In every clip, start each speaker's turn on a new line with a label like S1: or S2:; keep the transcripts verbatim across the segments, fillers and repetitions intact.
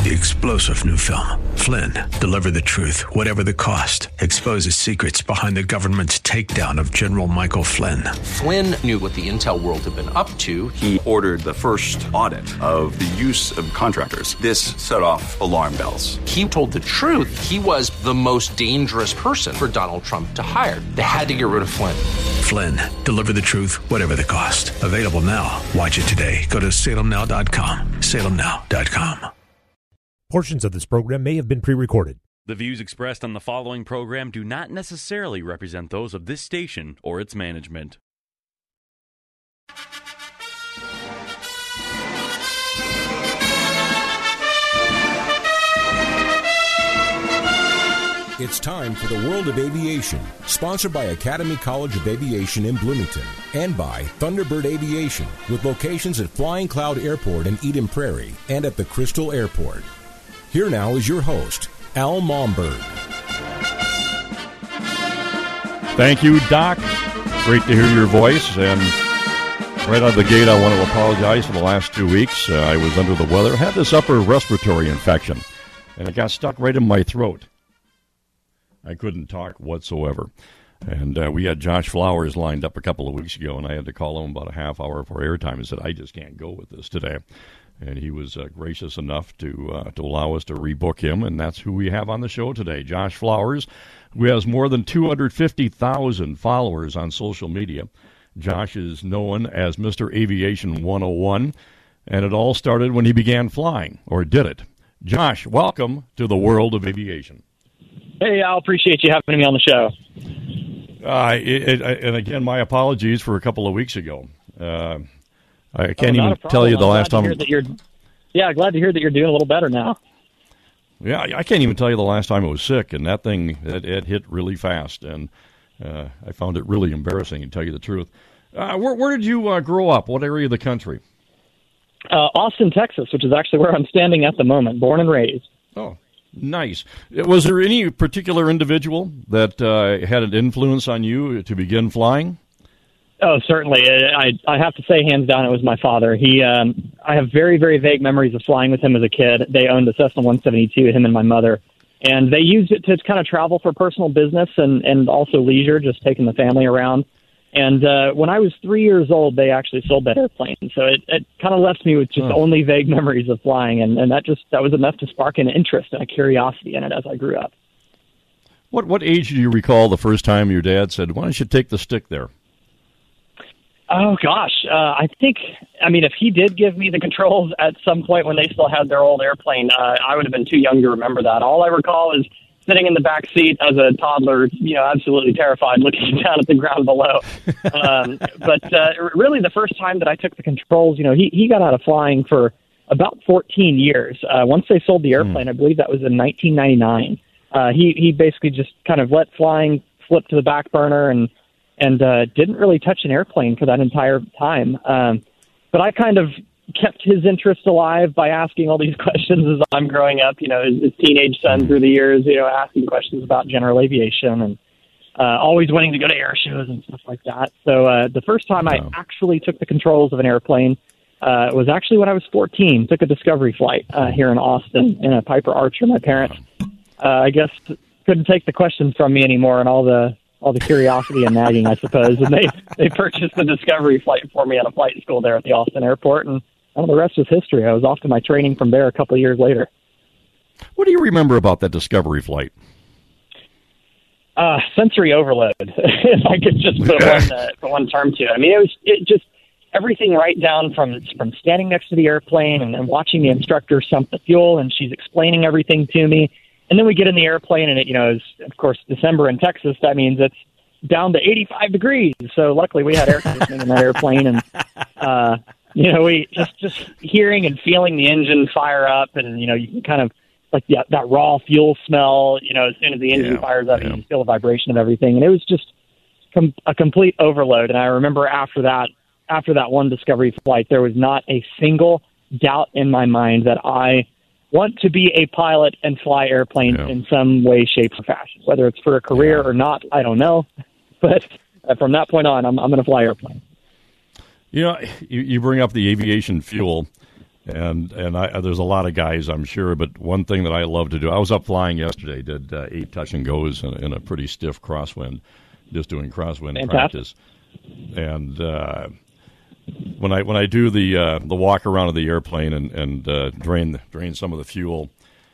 S1: the explosive new film, Flynn, Deliver the Truth, Whatever the Cost, exposes secrets behind the government's takedown of General Michael Flynn.
S2: Flynn knew what the intel world had been up to.
S3: He ordered the first audit of the use of contractors. This set off alarm bells.
S2: He told the truth. He was the most dangerous person for Donald Trump to hire. They had to get rid of Flynn.
S1: Flynn, Deliver the Truth, Whatever the Cost. Available now. Watch it today. Go to salem now dot com. salem now dot com.
S4: Portions of this program may have been pre-recorded.
S5: The views expressed on the following program do not necessarily represent those of this station or its management.
S6: It's time for the World of Aviation, sponsored by Academy College of Aviation in Bloomington and by Thunderbird Aviation, with locations at Flying Cloud Airport in Eden Prairie and at the Crystal Airport. Here now is your host, Al Momberg.
S7: Thank you, Doc. Great to hear your voice. And right out of the gate, I want to apologize for the last two weeks. Uh, I was under the weather. I had this upper respiratory infection, and it got stuck right in my throat. I couldn't talk whatsoever. And uh, we had Josh Flowers lined up a couple of weeks ago, and I had to call him about a half hour for airtime and said, I just can't go with this today. And he was uh, gracious enough to uh, to allow us to rebook him, and that's who we have on the show today, Josh Flowers, who has more than two hundred fifty thousand followers on social media. Josh is known as Mister Aviation one oh one, and it all started when he began flying, or did it? Josh, welcome to the World of Aviation.
S8: Hey, I appreciate you having me on the show.
S7: Uh, it, it, and again, my apologies for a couple of weeks ago. Uh, I can't
S8: oh,
S7: even tell you the
S8: I'm
S7: last time.
S8: that you're, yeah, glad to hear that you're doing a little better now.
S7: Yeah, I can't even tell you the last time I was sick, and that thing, it, it hit really fast, and uh, I found it really embarrassing, to tell you the truth. Uh, where, where did you uh, grow up? What area of the country?
S8: Uh, Austin, Texas, which is actually where I'm standing at the moment, born and raised.
S7: Oh, nice. Was there any particular individual that uh, had an influence on you to begin flying?
S8: Oh, certainly. I I have to say, hands down, it was my father. He, um, I have very, very vague memories of flying with him as a kid. They owned a Cessna one seventy-two, him and my mother, and they used it to kind of travel for personal business and, and also leisure, just taking the family around. And uh, when I was three years old, they actually sold that airplane. So it, it kind of left me with just oh. only vague memories of flying, and, and that just that was enough to spark an interest and a curiosity in it as I grew up.
S7: What what age do you recall the first time your dad said, "Why don't you take the stick there"?
S8: Oh, gosh. Uh, I think, I mean, if he did give me the controls at some point when they still had their old airplane, uh, I would have been too young to remember that. All I recall is sitting in the back seat as a toddler, you know, absolutely terrified, looking down at the ground below. Um, but uh, really the first time that I took the controls, you know, he, he got out of flying for about fourteen years. Uh, once they sold the airplane, mm. I believe that was in nineteen ninety-nine. Uh, he, he basically just kind of let flying slip to the back burner and and uh, didn't really touch an airplane for that entire time. Um, but I kind of kept his interest alive by asking all these questions as I'm growing up, you know, his, his teenage son through the years, you know, asking questions about general aviation and uh, always wanting to go to air shows and stuff like that. So uh, the first time wow. I actually took the controls of an airplane uh, was actually when I was fourteen, took a discovery flight uh, here in Austin in a Piper Archer. My parents, uh, I guess, couldn't take the questions from me anymore and all the all the curiosity and nagging, I suppose. And they, they purchased the discovery flight for me at a flight school there at the Austin airport. And well, the rest is history. I was off to my training from there a couple of years later.
S7: What do you remember about that discovery flight?
S8: Uh, sensory overload, if I could just put one, uh, put one term to it. I mean, it was it just everything right down from from standing next to the airplane and, and watching the instructor sump the fuel, and she's explaining everything to me. And then we get in the airplane, and it, you know, is of course December in Texas. That means it's down to eighty-five degrees. So luckily, we had air conditioning in that airplane, and uh, you know, we just just hearing and feeling the engine fire up, and you know, you can kind of like yeah, that raw fuel smell. You know, as soon as the engine
S7: yeah,
S8: fires up,
S7: yeah.
S8: you can feel the vibration of everything, and it was just com- a complete overload. And I remember after that, after that one discovery flight, there was not a single doubt in my mind that I want to be a pilot and fly airplanes yeah. in some way, shape, or fashion. Whether it's for a career yeah. or not, I don't know. But from that point on, I'm, I'm going to fly airplanes.
S7: You know, you, you bring up the aviation fuel. And and I, there's a lot of guys, I'm sure, but one thing that I love to do, I was up flying yesterday, did uh, eight touch and goes in, in a pretty stiff crosswind, just doing crosswind
S8: Fantastic.
S7: practice. And uh, when I when I do the uh, the walk around of the airplane and and uh, drain drain some of the fuel,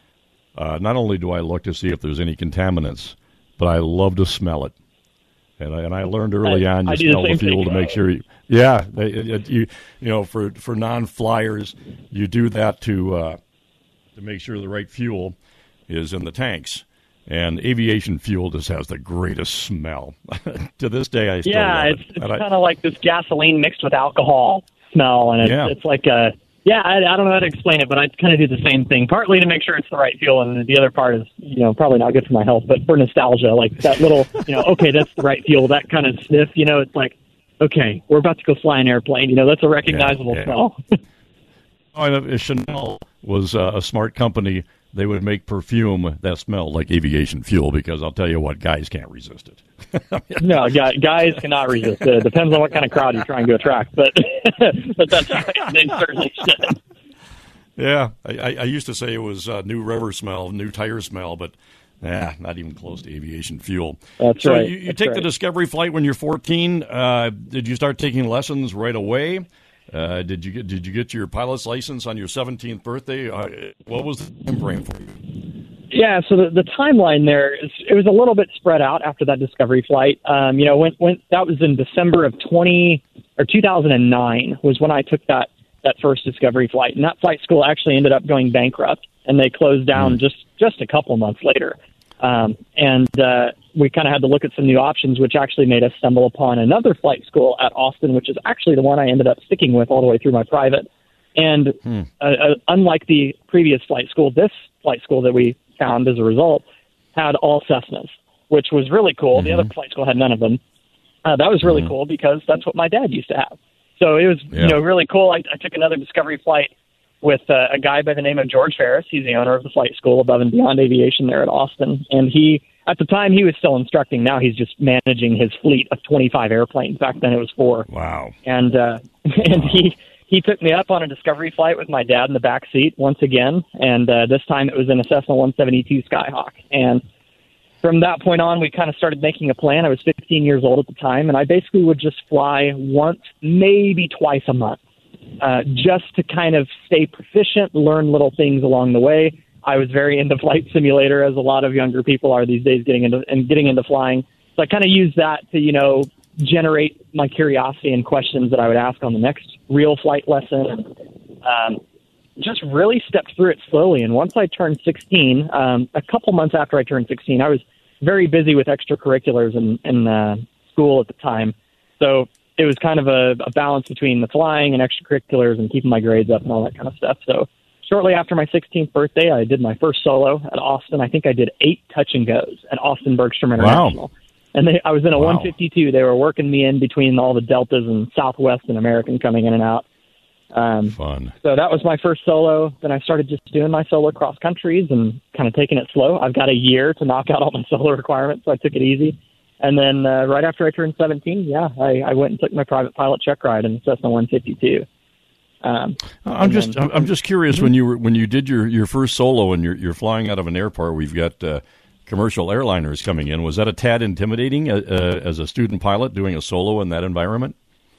S7: uh, not only do I look to see if there's any contaminants, but I love to smell it. And I, and I learned early
S8: I,
S7: on you
S8: I do
S7: smell
S8: the
S7: the,
S8: same
S7: fuel
S8: thing.
S7: to make sure. You, yeah, they, it, you you know for for non-flyers, you do that to uh, to make sure the right fuel is in the tanks. And aviation fuel just has the greatest smell. To this day, I still
S8: yeah,
S7: love
S8: it's,
S7: it.
S8: it's
S7: And I-
S8: kind of like this gasoline mixed with alcohol smell, and it's,
S7: Yeah.
S8: it's like a yeah. I, I don't know how to explain it, but I kind of do the same thing. Partly to make sure it's the right fuel, and the other part is you know probably not good for my health, but for nostalgia, like that little you know okay, that's the right fuel. That kind of sniff, you know, it's like okay, we're about to go fly an airplane. You know, that's a recognizable
S7: yeah.
S8: smell.
S7: Oh, and if Chanel was uh, a smart company, they would make perfume that smelled like aviation fuel because I'll tell you what, guys can't resist it.
S8: No, guy- guys cannot resist it. It depends on what kind of crowd you're trying to attract, but but that's they certainly should.
S7: Yeah, I, I, I used to say it was uh, new rubber smell, new tire smell, but yeah, not even close to aviation fuel.
S8: That's
S7: so
S8: right.
S7: you, you
S8: That's
S7: take
S8: right.
S7: the Discovery flight when you're fourteen. Uh, did you start taking lessons right away? Uh, did you get Did you get your pilot's license on your seventeenth birthday? Uh, what was the time frame for you?
S8: Yeah, so the, the timeline there is it was a little bit spread out after that Discovery flight. Um, you know, when when that was in December of twenty or two thousand nine was when I took that that first Discovery flight, and that flight school actually ended up going bankrupt, and they closed down
S7: Mm.
S8: just just a couple months later. Um, and uh, we kind of had to look at some new options, which actually made us stumble upon another flight school at Austin, which is actually the one I ended up sticking with all the way through my private. And
S7: Hmm.
S8: uh, uh, unlike the previous flight school, this flight school that we found as a result had all Cessnas, which was really cool. The other flight school had none of them. Uh, that was really cool because that's what my dad used to have. So it was,
S7: Yeah.
S8: you know, really cool. I, I took another Discovery flight with uh, a guy by the name of George Ferris. He's the owner of the flight school Above and Beyond Aviation there at Austin. And he, at the time, he was still instructing. Now he's just managing his fleet of twenty-five airplanes. Back then it was four.
S7: Wow.
S8: And uh, and he he took me up on a Discovery flight with my dad in the back seat once again. And uh, this time it was in a Cessna one seventy-two Skyhawk. And from that point on, we kind of started making a plan. I was fifteen years old at the time, and I basically would just fly once, maybe twice a month. Uh, just to kind of stay proficient, learn little things along the way. I was very into Flight Simulator, as a lot of younger people are these days, getting into and getting into flying. So I kind of used that to, you know, generate my curiosity and questions that I would ask on the next real flight lesson. Um, just really stepped through it slowly. And once I turned sixteen, um, a couple months after I turned sixteen, I was very busy with extracurriculars in, in uh, school at the time. So it was kind of a, a balance between the flying and extracurriculars and keeping my grades up and all that kind of stuff. So shortly after my sixteenth birthday, I did my first solo at Austin. I think I did eight touch and goes at Austin Bergstrom International.
S7: Wow.
S8: And they, I was in a
S7: Wow.
S8: one fifty-two. They were working me in between all the Deltas and Southwest and American coming in and out. Um,
S7: Fun.
S8: so that was my first solo. Then I started just doing my solo cross countries and kind of taking it slow. I've got a year to knock out all my solo requirements, so I took it easy. And then uh, right after I turned seventeen, yeah, I, I went and took my private pilot check ride in the Cessna one fifty-two. Um,
S7: I'm just
S8: then-
S7: I'm just curious when you were when you did your, your first solo and you're you're flying out of an airport. We've got uh, commercial airliners coming in. Was that a tad intimidating uh, uh, as a student pilot doing a solo in that environment?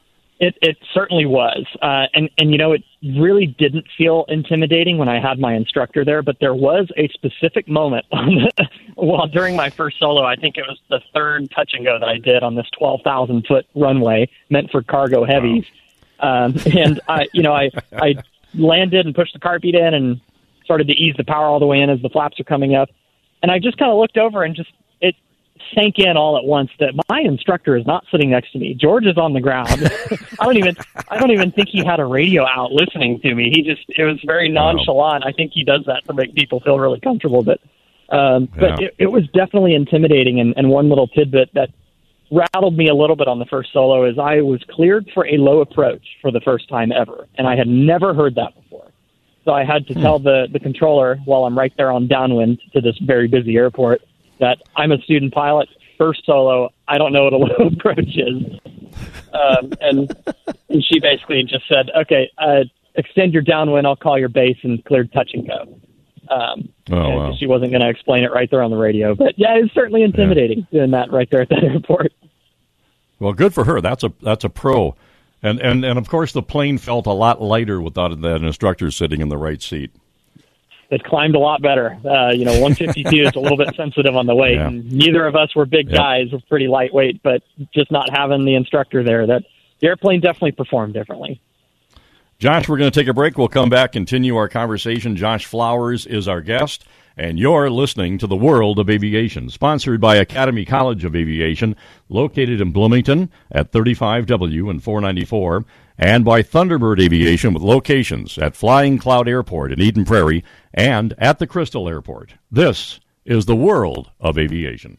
S8: It it certainly was, uh, and and you know it really didn't feel intimidating when I had my instructor there, but there was a specific moment on the, well during my first solo. I think it was the third touch and go that I did on this twelve thousand foot runway meant for cargo heavies, wow. um, and I you know I I landed and pushed the carpet in and started to ease the power all the way in as the flaps are coming up, and I just kind of looked over and just it. sank in all at once that my instructor is not sitting next to me. George is on the ground. I don't even I don't even think he had a radio out listening to me. He just it was very nonchalant. I think he does that to make people feel really comfortable. But um, but
S7: Yeah.
S8: it, it was definitely intimidating. And, and one little tidbit that rattled me a little bit on the first solo is I was cleared for a low approach for the first time ever, and I had never heard that before. So I had to
S7: Hmm.
S8: tell the the controller while I'm right there on downwind to this very busy airport that I'm a student pilot, first solo, I don't know what a low approach is. Um, and, and she basically just said, okay, uh, extend your downwind, I'll call your base, and cleared touch and go. Um,
S7: oh, wow.
S8: She wasn't going to explain it right there on the radio. But, yeah, it's certainly intimidating yeah. doing that right there at that airport.
S7: Well, good for her. That's a that's a pro. And, and, and of course, the plane felt a lot lighter without that instructor sitting in the right seat.
S8: It climbed a lot better. Uh, you know, one fifty-two is a little bit sensitive on the weight.
S7: Yeah.
S8: And neither of us were big
S7: yeah.
S8: guys. We're pretty lightweight, but just not having the instructor there, that the airplane definitely performed differently.
S7: Josh, we're going to take a break. We'll come back, continue our conversation. Josh Flowers is our guest, and you're listening to The World of Aviation, sponsored by Academy College of Aviation, located in Bloomington at thirty-five W and four ninety-four, and by Thunderbird Aviation with locations at Flying Cloud Airport in Eden Prairie and at the Crystal Airport. This is The World of Aviation.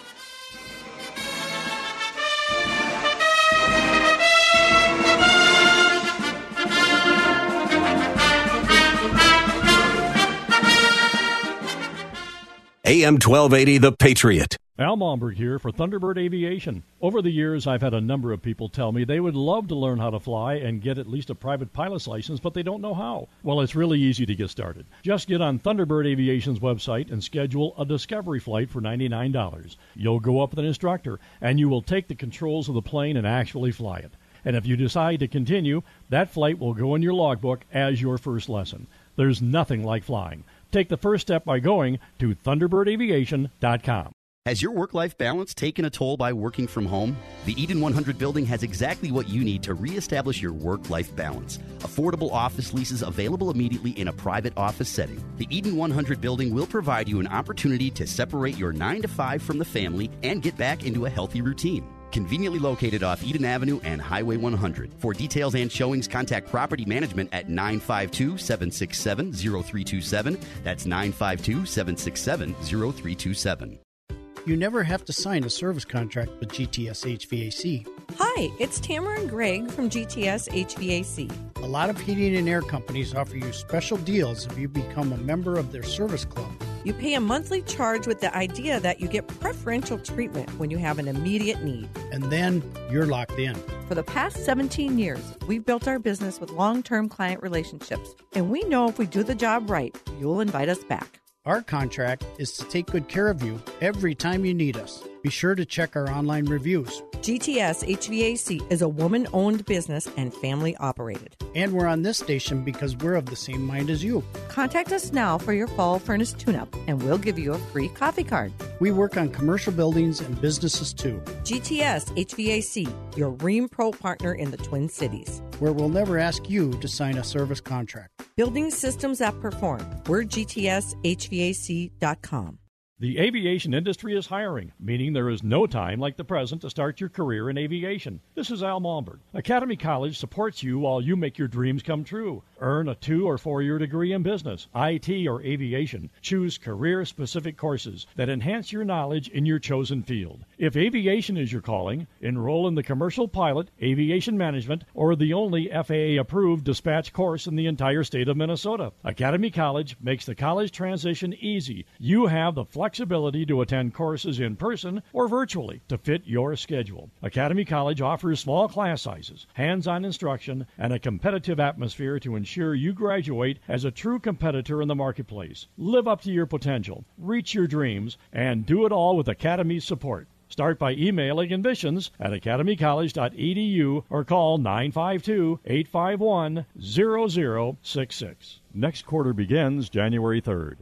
S1: A M twelve eighty, The Patriot.
S7: Al Malmberg here for Thunderbird Aviation. Over the years, I've had a number of people tell me they would love to learn how to fly and get at least a private pilot's license, but they don't know how. Well, it's really easy to get started. Just get on Thunderbird Aviation's website and schedule a discovery flight for ninety-nine dollars. You'll go up with an instructor, and you will take the controls of the plane and actually fly it. And if you decide to continue, that flight will go in your logbook as your first lesson. There's nothing like flying. Take the first step by going to thunderbird aviation dot com.
S9: Has your work-life balance taken a toll by working from home? The Eden one hundred building has exactly what you need to reestablish your work-life balance. Affordable office leases available immediately in a private office setting. The Eden one hundred building will provide you an opportunity to separate your nine to five from the family and get back into a healthy routine. Conveniently located off Eden Avenue and Highway one hundred. For details and showings, contact Property Management at nine five two, seven six seven, zero three two seven. That's nine five two, seven six seven, zero three two seven.
S10: You never have to sign a service contract with G T S H V A C.
S11: Hi, it's Tamara and Greg from G T S H V A C.
S10: A lot of heating and air companies offer you special deals if you become a member of their service club.
S11: You pay a monthly charge with the idea that you get preferential treatment when you have an immediate need.
S10: And then you're locked in.
S11: For the past seventeen years, we've built our business with long-term client relationships. And we know if we do the job right, you'll invite us back.
S10: Our contract is to take good care of you every time you need us. Be sure to check our online reviews.
S11: G T S H V A C is a woman-owned business and family-operated.
S10: And we're on this station because we're of the same mind as you.
S11: Contact us now for your fall furnace tune-up, and we'll give you a free coffee card.
S10: We work on commercial buildings and businesses, too.
S11: G T S H V A C, your Rheem Pro partner in the Twin Cities.
S10: Where we'll never ask you to sign a service contract.
S11: Building systems that perform. We're G T S H V A C dot com.
S7: The aviation industry is hiring, meaning there is no time like the present to start your career in aviation. This is Al Malmberg. Academy College supports you while you make your dreams come true. Earn a two- or four-year degree in business, I T, or aviation. Choose career-specific courses that enhance your knowledge in your chosen field. If aviation is your calling, enroll in the Commercial Pilot, Aviation Management, or the only F A A-approved dispatch course in the entire state of Minnesota. Academy College makes the college transition easy. You have the flexibility to attend courses in person or virtually to fit your schedule. Academy College offers small class sizes, hands-on instruction, and a competitive atmosphere to ensure you graduate as a true competitor in the marketplace. Live up to your potential, reach your dreams, and do it all with Academy's support. Start by emailing admissions at academy college dot e d u or call nine five two, eight five one, zero zero six six. Next quarter begins January third.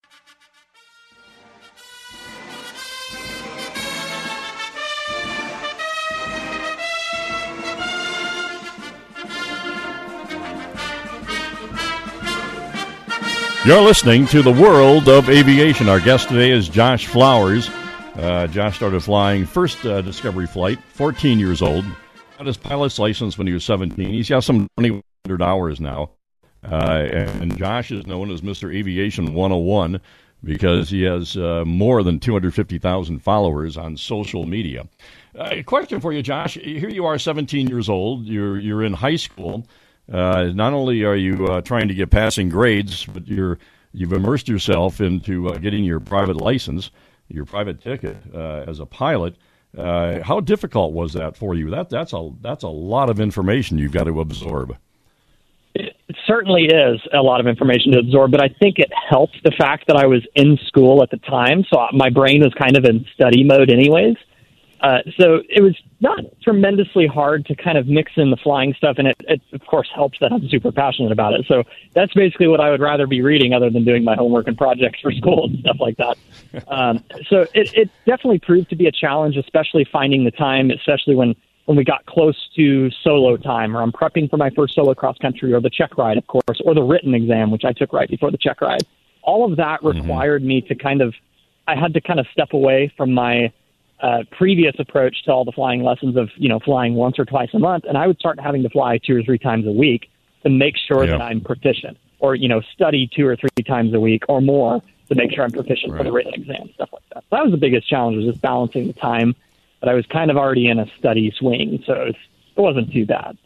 S7: You're listening to The World of Aviation. Our guest today is Josh Flowers. Uh, Josh started flying first uh, Discovery flight, fourteen years old. Got his pilot's license when he was seventeen. He's got some twenty hundred hours now. Uh, and Josh is known as Mister Aviation one oh one because he has uh, more than two hundred fifty thousand followers on social media. Uh, a question for you, Josh. Here you are, seventeen years old. You're, you're in high school. Uh, not only are you uh, trying to get passing grades, but you're, you've immersed yourself into uh, getting your private license, your private ticket uh, as a pilot. Uh, how difficult was that for you? That that's a that's a lot of information you've got to absorb.
S8: It, It certainly is a lot of information to absorb, but I think it helped the fact that I was in school at the time, so my brain was kind of in study mode anyways. Uh, so it was not tremendously hard to kind of mix in the flying stuff, and it, it, of course, helps that I'm super passionate about it. So that's basically what I would rather be reading other than doing my homework and projects for school and stuff like that. Um, so it, it definitely proved to be a challenge, especially finding the time, especially when when we got close to solo time, or I'm prepping for my first solo cross country, or the check ride, of course, or the written exam, which I took right before the check ride. All of that required mm-hmm. me to kind of, I had to kind of step away from my uh, previous approach to all the flying lessons of, you know, flying once or twice a month. And I would start having to fly two or three times a week to make sure yeah. that I'm proficient, or, you know, study two or three times a week or more to make sure I'm proficient right. for the written exam, stuff like that. So that was the biggest challenge, was just balancing the time. But I was kind of already in a study swing, so it wasn't too bad.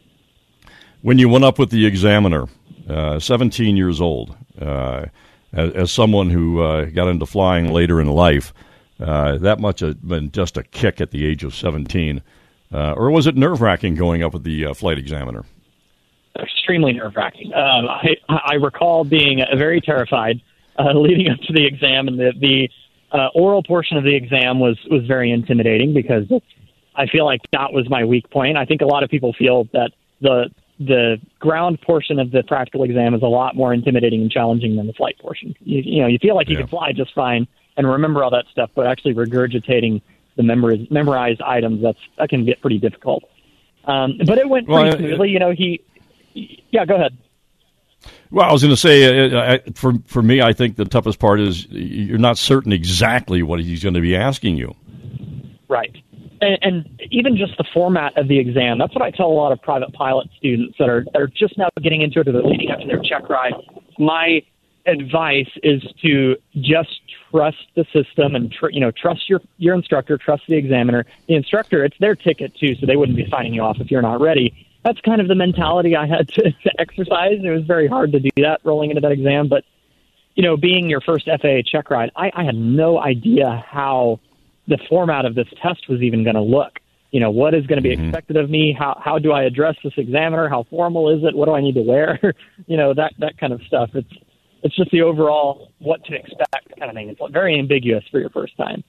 S7: When you went up with the examiner, uh, seventeen years old, uh, as, as someone who uh, got into flying later in life, uh, that must have been just a kick at the age of seventeen. Uh, or was it nerve-wracking going up with the uh, flight examiner?
S8: Extremely nerve-wracking. Um, I, I recall being uh, very terrified uh, leading up to the exam, and the, the Uh, oral portion of the exam was, was very intimidating because I feel like that was my weak point. I think a lot of people feel that the the ground portion of the practical exam is a lot more intimidating and challenging than the flight portion. You, you know, you feel like you yeah. can fly just fine and remember all that stuff, but actually regurgitating the memoriz- memorized items, that's that can get pretty difficult. Um, but it went pretty well, smoothly. You know, he, he yeah, go ahead.
S7: Well, I was going to say, uh, I, for for me, I think the toughest part is you're not certain exactly what he's going to be asking you.
S8: Right. And, and even just the format of the exam, that's what I tell a lot of private pilot students that are, that are just now getting into it or they're leading up to their check ride. My advice is to just trust the system and, tr- you know, trust your, your instructor, trust the examiner. The instructor, it's their ticket, too, so they wouldn't be signing you off if you're not ready. That's kind of the mentality I had to, to exercise. It was very hard to do that rolling into that exam. But, you know, being your first F A A check ride, I, I had no idea how the format of this test was even going to look. You know, what is going to be mm-hmm. expected of me? How how do I address this examiner? How formal is it? What do I need to wear? you know, that, that kind of stuff. It's it's just the overall what to expect kind of thing. It's very ambiguous for your first time.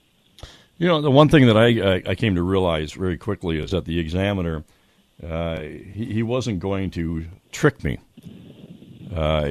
S7: You know, the one thing that I, I, I came to realize very quickly is that the examiner – Uh, he, he wasn't going to trick me. Uh,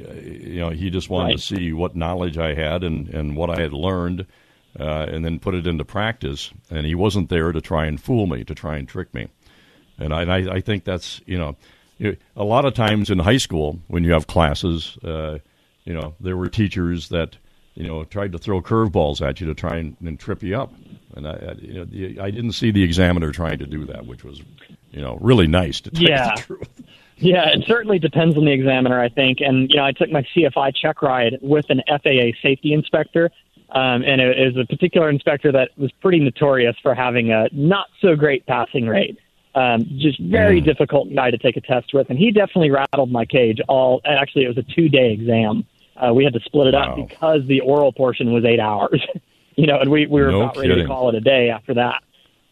S7: you know, he just wanted right. to see what knowledge I had and, and what I had learned, uh, and then put it into practice. And he wasn't there to try and fool me, to try and trick me. And I, I, I think that's, you know, a lot of times in high school when you have classes, uh, you know, there were teachers that, you know, tried to throw curveballs at you to try and, and trip you up. And I, I, you know, I didn't see the examiner trying to do that, which was, you know, really nice to tell
S8: yeah.
S7: you the truth.
S8: Yeah, it certainly depends on the examiner, I think. And, you know, I took my C F I check ride with an F A A safety inspector, um, and it, it was a particular inspector that was pretty notorious for having a not-so-great passing rate. Um, just very mm. difficult guy to take a test with, and he definitely rattled my cage. All Actually, it was a two-day exam. Uh, we had to split it wow. up because the oral portion was eight hours. you know, and we, we were
S7: no
S8: about
S7: kidding.
S8: ready to call it a day after that.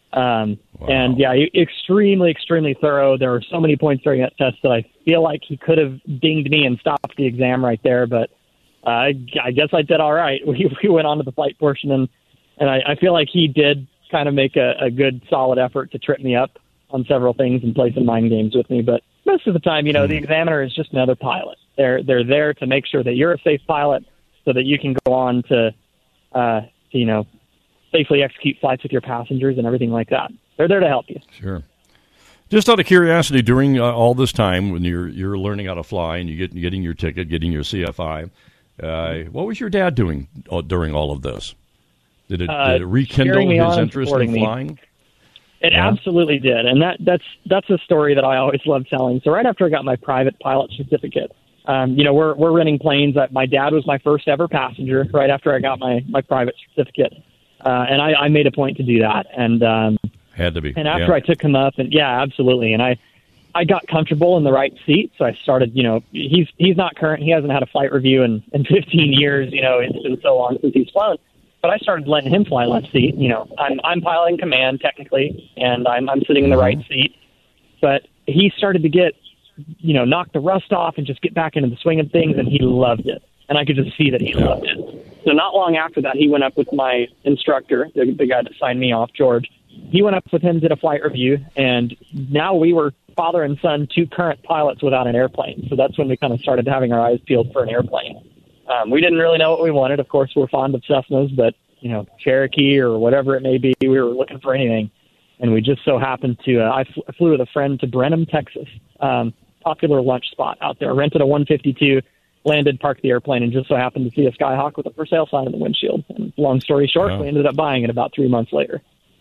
S8: Um,
S7: wow.
S8: And, yeah, extremely, extremely thorough. There were so many points during that test that I feel like he could have dinged me and stopped the exam right there. But uh, I, I guess I did all right. We, we went on to the flight portion, and, and I, I feel like he did kind of make a, a good, solid effort to trip me up on several things and play some mind games with me. But most of the time, you know, the examiner is just another pilot. They're they're there to make sure that you're a safe pilot so that you can go on to, uh, to, you know, safely execute flights with your passengers and everything like that. They're there to help you.
S7: Sure. Just out of curiosity, during uh, all this time when you're you're learning how to fly and you get getting your ticket, getting your C F I, uh, what was your dad doing during all of this? Did it, uh, did it rekindle his interest in flying?
S8: Me. It yeah. absolutely did, and that that's that's a story that I always love telling. So right after I got my private pilot certificate, um, you know, we're we're renting planes. My dad was my first ever passenger. Right after I got my, my private certificate, uh, and I, I made a point to do that. And um,
S7: had to be.
S8: And after
S7: yeah.
S8: I took him up, and yeah, absolutely. And I I got comfortable in the right seat, so I started. You know, he's he's not current. He hasn't had a flight review in, in fifteen years. You know, it's been so long since he's flown. But I started letting him fly left seat. You know, I'm I'm piloting command technically, and I'm I'm sitting in the right seat. But he started to get you know, knock the rust off and just get back into the swing of things. And he loved it. And I could just see that he loved it. So not long after that, he went up with my instructor, the, the guy that signed me off, George. He went up with him, did a flight review, and now we were father and son, two current pilots without an airplane. So that's when we kind of started having our eyes peeled for an airplane. Um, we didn't really know what we wanted. Of course, we're fond of Cessnas, but, you know, Cherokee or whatever it may be, we were looking for anything. And we just so happened to, uh, I, fl- I flew with a friend to Brenham, Texas, um, popular lunch spot out there, rented a one fifty-two, landed, parked the airplane, and just so happened to see a Skyhawk with a for sale sign in the windshield. And long story short,
S7: wow.
S8: we ended up buying it about three months later.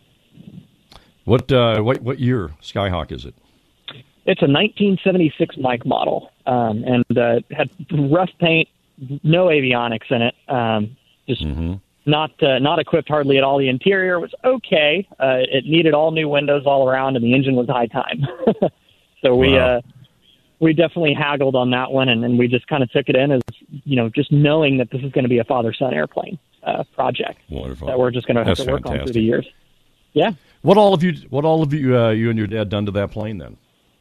S7: What uh, what what year Skyhawk is it?
S8: It's a nineteen seventy-six Mike model, um, and uh, had rough paint, no avionics in it, um, just
S7: mm-hmm.
S8: not uh, not equipped hardly at all. The interior was okay. Uh, it needed all new windows all around, and the engine was high time. so we
S7: wow.
S8: uh, we definitely haggled on that one, and, and we just kind of took it in as, you know, just knowing that this is going to be a father-son airplane uh, project
S7: Wonderful.
S8: that we're just going to have
S7: That's
S8: to work
S7: fantastic.
S8: on through the years. Yeah.
S7: What all of you? What all of you? Uh, you and your dad done to that plane then?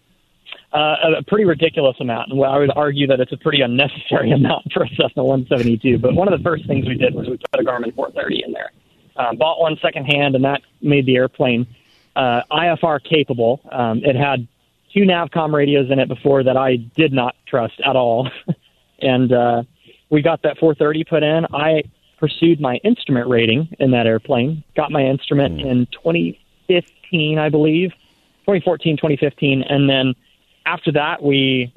S8: Uh, a pretty ridiculous amount. And well, I would argue that it's a pretty unnecessary amount for a Cessna one seventy-two. But one of the first things we did was we put a Garmin four thirty in there. Uh, bought one secondhand, and that made the airplane uh, I F R capable. Um, it had two Navcom radios in it before that I did not trust at all. and uh, we got that four thirty put in. I pursued my instrument rating in that airplane, got my instrument mm. in twenty fifteen, I believe, twenty fourteen, twenty fifteen, and then after that, we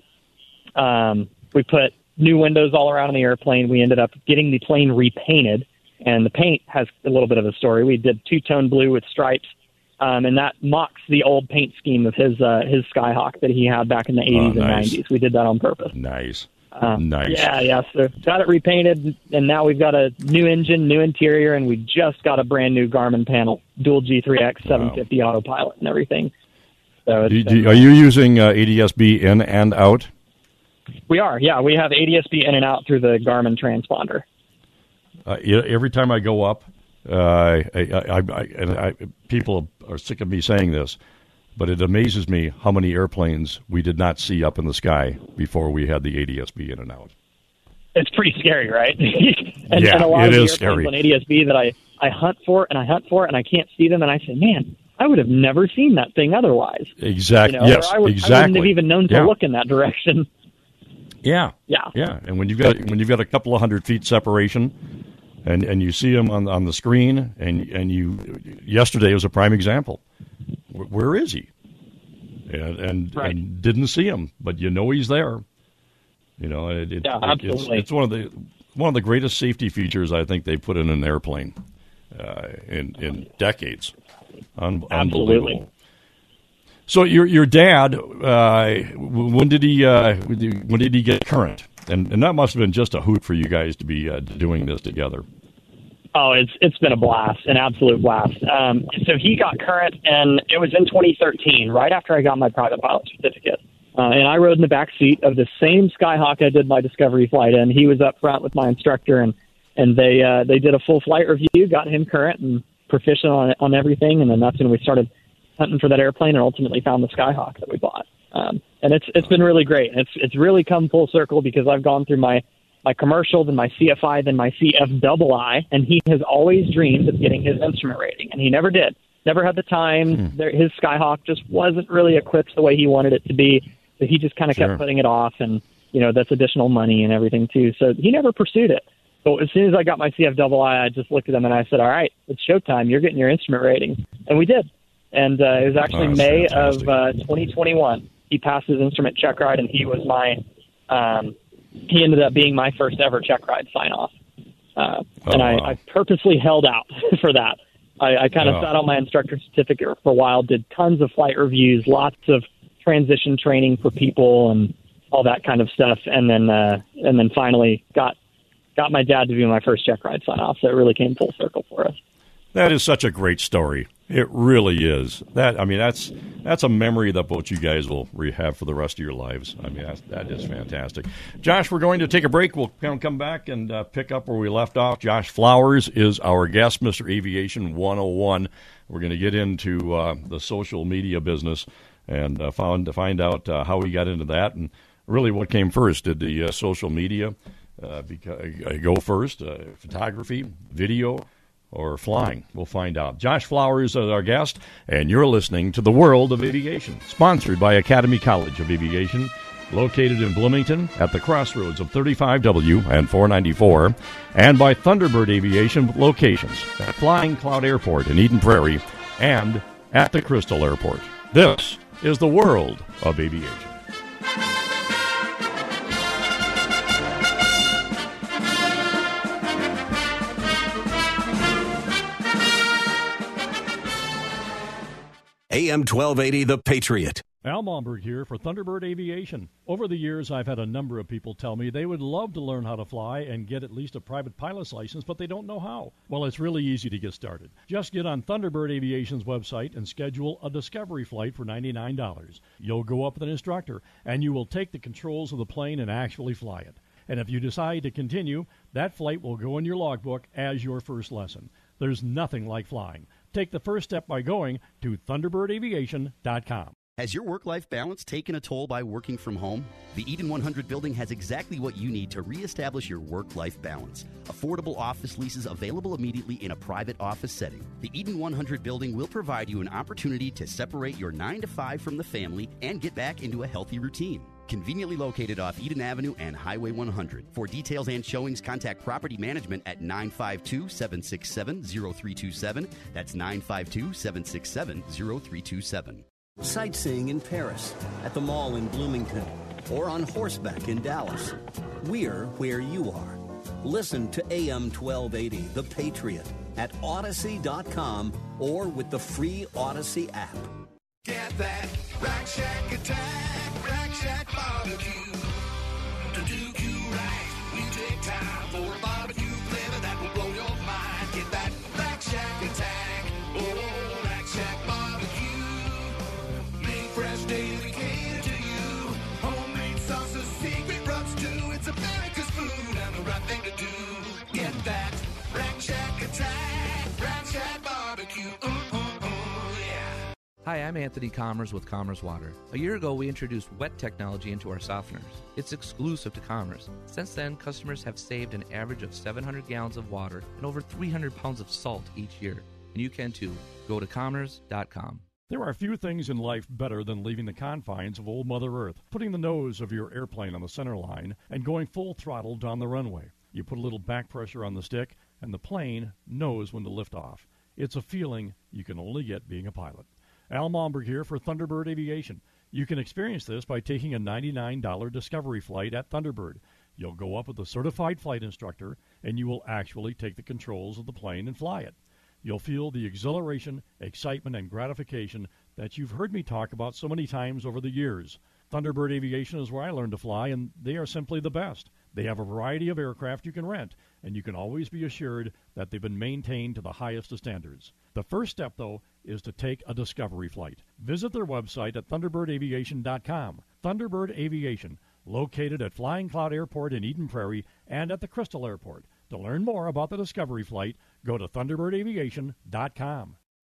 S8: um, we put new windows all around the airplane. We ended up getting the plane repainted, and the paint has a little bit of a story. We did two-tone blue with stripes, um, and that mocks the old paint scheme of his uh, his Skyhawk that he had back in the eighties
S7: oh, nice.
S8: and nineties. We did that on purpose.
S7: Nice.
S8: Um,
S7: nice.
S8: Yeah, yeah. So got it repainted, and now we've got a new engine, new interior, and we just got a brand new Garmin panel, dual G three X seven fifty wow. autopilot and everything. So
S7: do, do, are you using uh, A D S B in and out?
S8: We are, yeah. We have A D S B in and out through the Garmin transponder.
S7: Uh, every time I go up, uh, I, I, I, and I, people are sick of me saying this, but it amazes me how many airplanes we did not see up in the sky before we had the A D S B in and out.
S8: It's pretty scary, right? and,
S7: yeah,
S8: and a lot
S7: it
S8: of the
S7: is
S8: airplanes
S7: scary.
S8: on A D S B that I, I hunt for and I hunt for and I can't see them, and I say, man, I would have never seen that thing otherwise.
S7: Exactly.
S8: You know,
S7: yes,
S8: I, would,
S7: exactly.
S8: I wouldn't have even known to
S7: yeah.
S8: look in that direction.
S7: Yeah,
S8: yeah,
S7: yeah. And when you've got when you've got a couple of hundred feet separation, and, and you see them on on the screen, and and you yesterday was a prime example. Where, where is he? And and,
S8: right.
S7: and didn't see him, but you know he's there. You know, it, it,
S8: yeah,
S7: it,
S8: absolutely.
S7: It's, it's one of the one of the greatest safety features I think they put in an airplane uh, in in decades. Un- unbelievable. So your your dad, uh, when did he uh, when did he get current? And and that must have been just a hoot for you guys to be uh, doing this together.
S8: Oh, it's it's been a blast, an absolute blast. Um, so he got current, and it was in twenty thirteen, right after I got my private pilot certificate. Uh, and I rode in the back seat of the same Skyhawk I did my discovery flight in. He was up front with my instructor, and and they uh, they did a full flight review, got him current and proficient on on everything, and then that's when we started hunting for that airplane and ultimately found the Skyhawk that we bought. Um, and it's it's been really great. It's it's really come full circle because I've gone through my my commercial, then my C F I, then my C F double I, and he has always dreamed of getting his instrument rating, and he never did. Never had the time.
S7: Hmm.
S8: There, his Skyhawk just wasn't really equipped the way he wanted it to be, so he just kind of
S7: Sure.
S8: kept putting it off, and, you know, that's additional money and everything, too. So he never pursued it. So as soon as I got my C F double I, I just looked at him and I said, all right, it's showtime. You're getting your instrument rating. And we did. And uh, it was actually
S7: Oh,
S8: May
S7: fantastic.
S8: of uh, twenty twenty-one. He passed his instrument check ride, and he was my um, – he ended up being my first ever check ride sign-off. Uh,
S7: Oh,
S8: and I,
S7: wow.
S8: I purposely held out for that. I, I kind of
S7: Oh.
S8: sat on my instructor certificate for a while, did tons of flight reviews, lots of transition training for people and all that kind of stuff, and then uh, and then finally got got my dad to be my first check ride sign-off, so it really came full circle for us.
S7: That is such a great story. It really is. That I mean, that's that's a memory that both you guys will re- have for the rest of your lives. I mean, that's, that is fantastic. Josh, we're going to take a break. We'll come back and uh, pick up where we left off. Josh Flowers is our guest, Mister Aviation one oh one. We're going to get into uh, the social media business and uh, found to find out uh, how he got into that and really what came first. Did the uh, social media uh, beca- uh, go first? Uh, photography, video, or flying? We'll find out. Josh Flowers is our guest, and you're listening to The World of Aviation, sponsored by Academy College of Aviation, located in Bloomington at the crossroads of thirty-five W and four ninety-four, and by Thunderbird Aviation with locations at Flying Cloud Airport in Eden Prairie and at the Crystal Airport. This is The World of Aviation.
S12: A M twelve eighty, The Patriot.
S13: Al Malmberg here for Thunderbird Aviation. Over the years, I've had a number of people tell me they would love to learn how to fly and get at least a private pilot's license, but they don't know how. Well, it's really easy to get started. Just get on Thunderbird Aviation's website and schedule a discovery flight for ninety-nine dollars. You'll go up with an instructor, and you will take the controls of the plane and actually fly it. And if you decide to continue, that flight will go in your logbook as your first lesson. There's nothing like flying. Take the first step by going to thunderbird aviation dot com.
S9: Has your work-life balance taken a toll by working from home? The Eden one hundred building has exactly what you need to reestablish your work-life balance. Affordable office leases available immediately in a private office setting. The Eden one hundred building will provide you an opportunity to separate your nine to five from the family and get back into a healthy routine. Conveniently located off Eden Avenue and Highway one hundred. For details and showings, contact Property Management at nine five two, seven six seven, zero three two seven. That's nine five two, seven six seven, zero three two seven.
S14: Sightseeing in Paris, at the mall in Bloomington, or on horseback in Dallas. We're where you are. Listen to A M twelve eighty, The Patriot, at Odyssey dot com or with the free Odyssey app.
S15: Get that Rack Shack attack, Rack Shack barbecue. To do you right, we take time for a barbecue flavor that will blow your mind. Get that Rack Shack attack, oh, Rack Shack barbecue. Make fresh daily cater to you. Homemade sauces, secret rubs too. It's America's food and the right thing to do. Get that Rack Shack attack, Rack Shack barbecue. Ooh, ooh, ooh, yeah.
S16: Hi, I'm Anthony Commerce with Commerce Water. A year ago, we introduced wet technology into our softeners. It's exclusive to Commerce. Since then, customers have saved an average of seven hundred gallons of water and over three hundred pounds of salt each year. And you can too. Go to commerce dot com.
S13: There are few things in life better than leaving the confines of old Mother Earth, putting the nose of your airplane on the center line, and going full throttle down the runway. You put a little back pressure on the stick, and the plane knows when to lift off. It's a feeling you can only get being a pilot. Al Malmberg here for Thunderbird Aviation. You can experience this by taking a ninety-nine dollars discovery flight at Thunderbird. You'll go up with a certified flight instructor, and you will actually take the controls of the plane and fly it. You'll feel the exhilaration, excitement, and gratification that you've heard me talk about so many times over the years. Thunderbird Aviation is where I learned to fly, and they are simply the best. They have a variety of aircraft you can rent, and you can always be assured that they've been maintained to the highest of standards. The first step, though, is to take a discovery flight. Visit their website at thunderbird aviation dot com. Thunderbird Aviation, located at Flying Cloud Airport in Eden Prairie and at the Crystal Airport. To learn more about the discovery flight, go to thunderbird aviation dot com.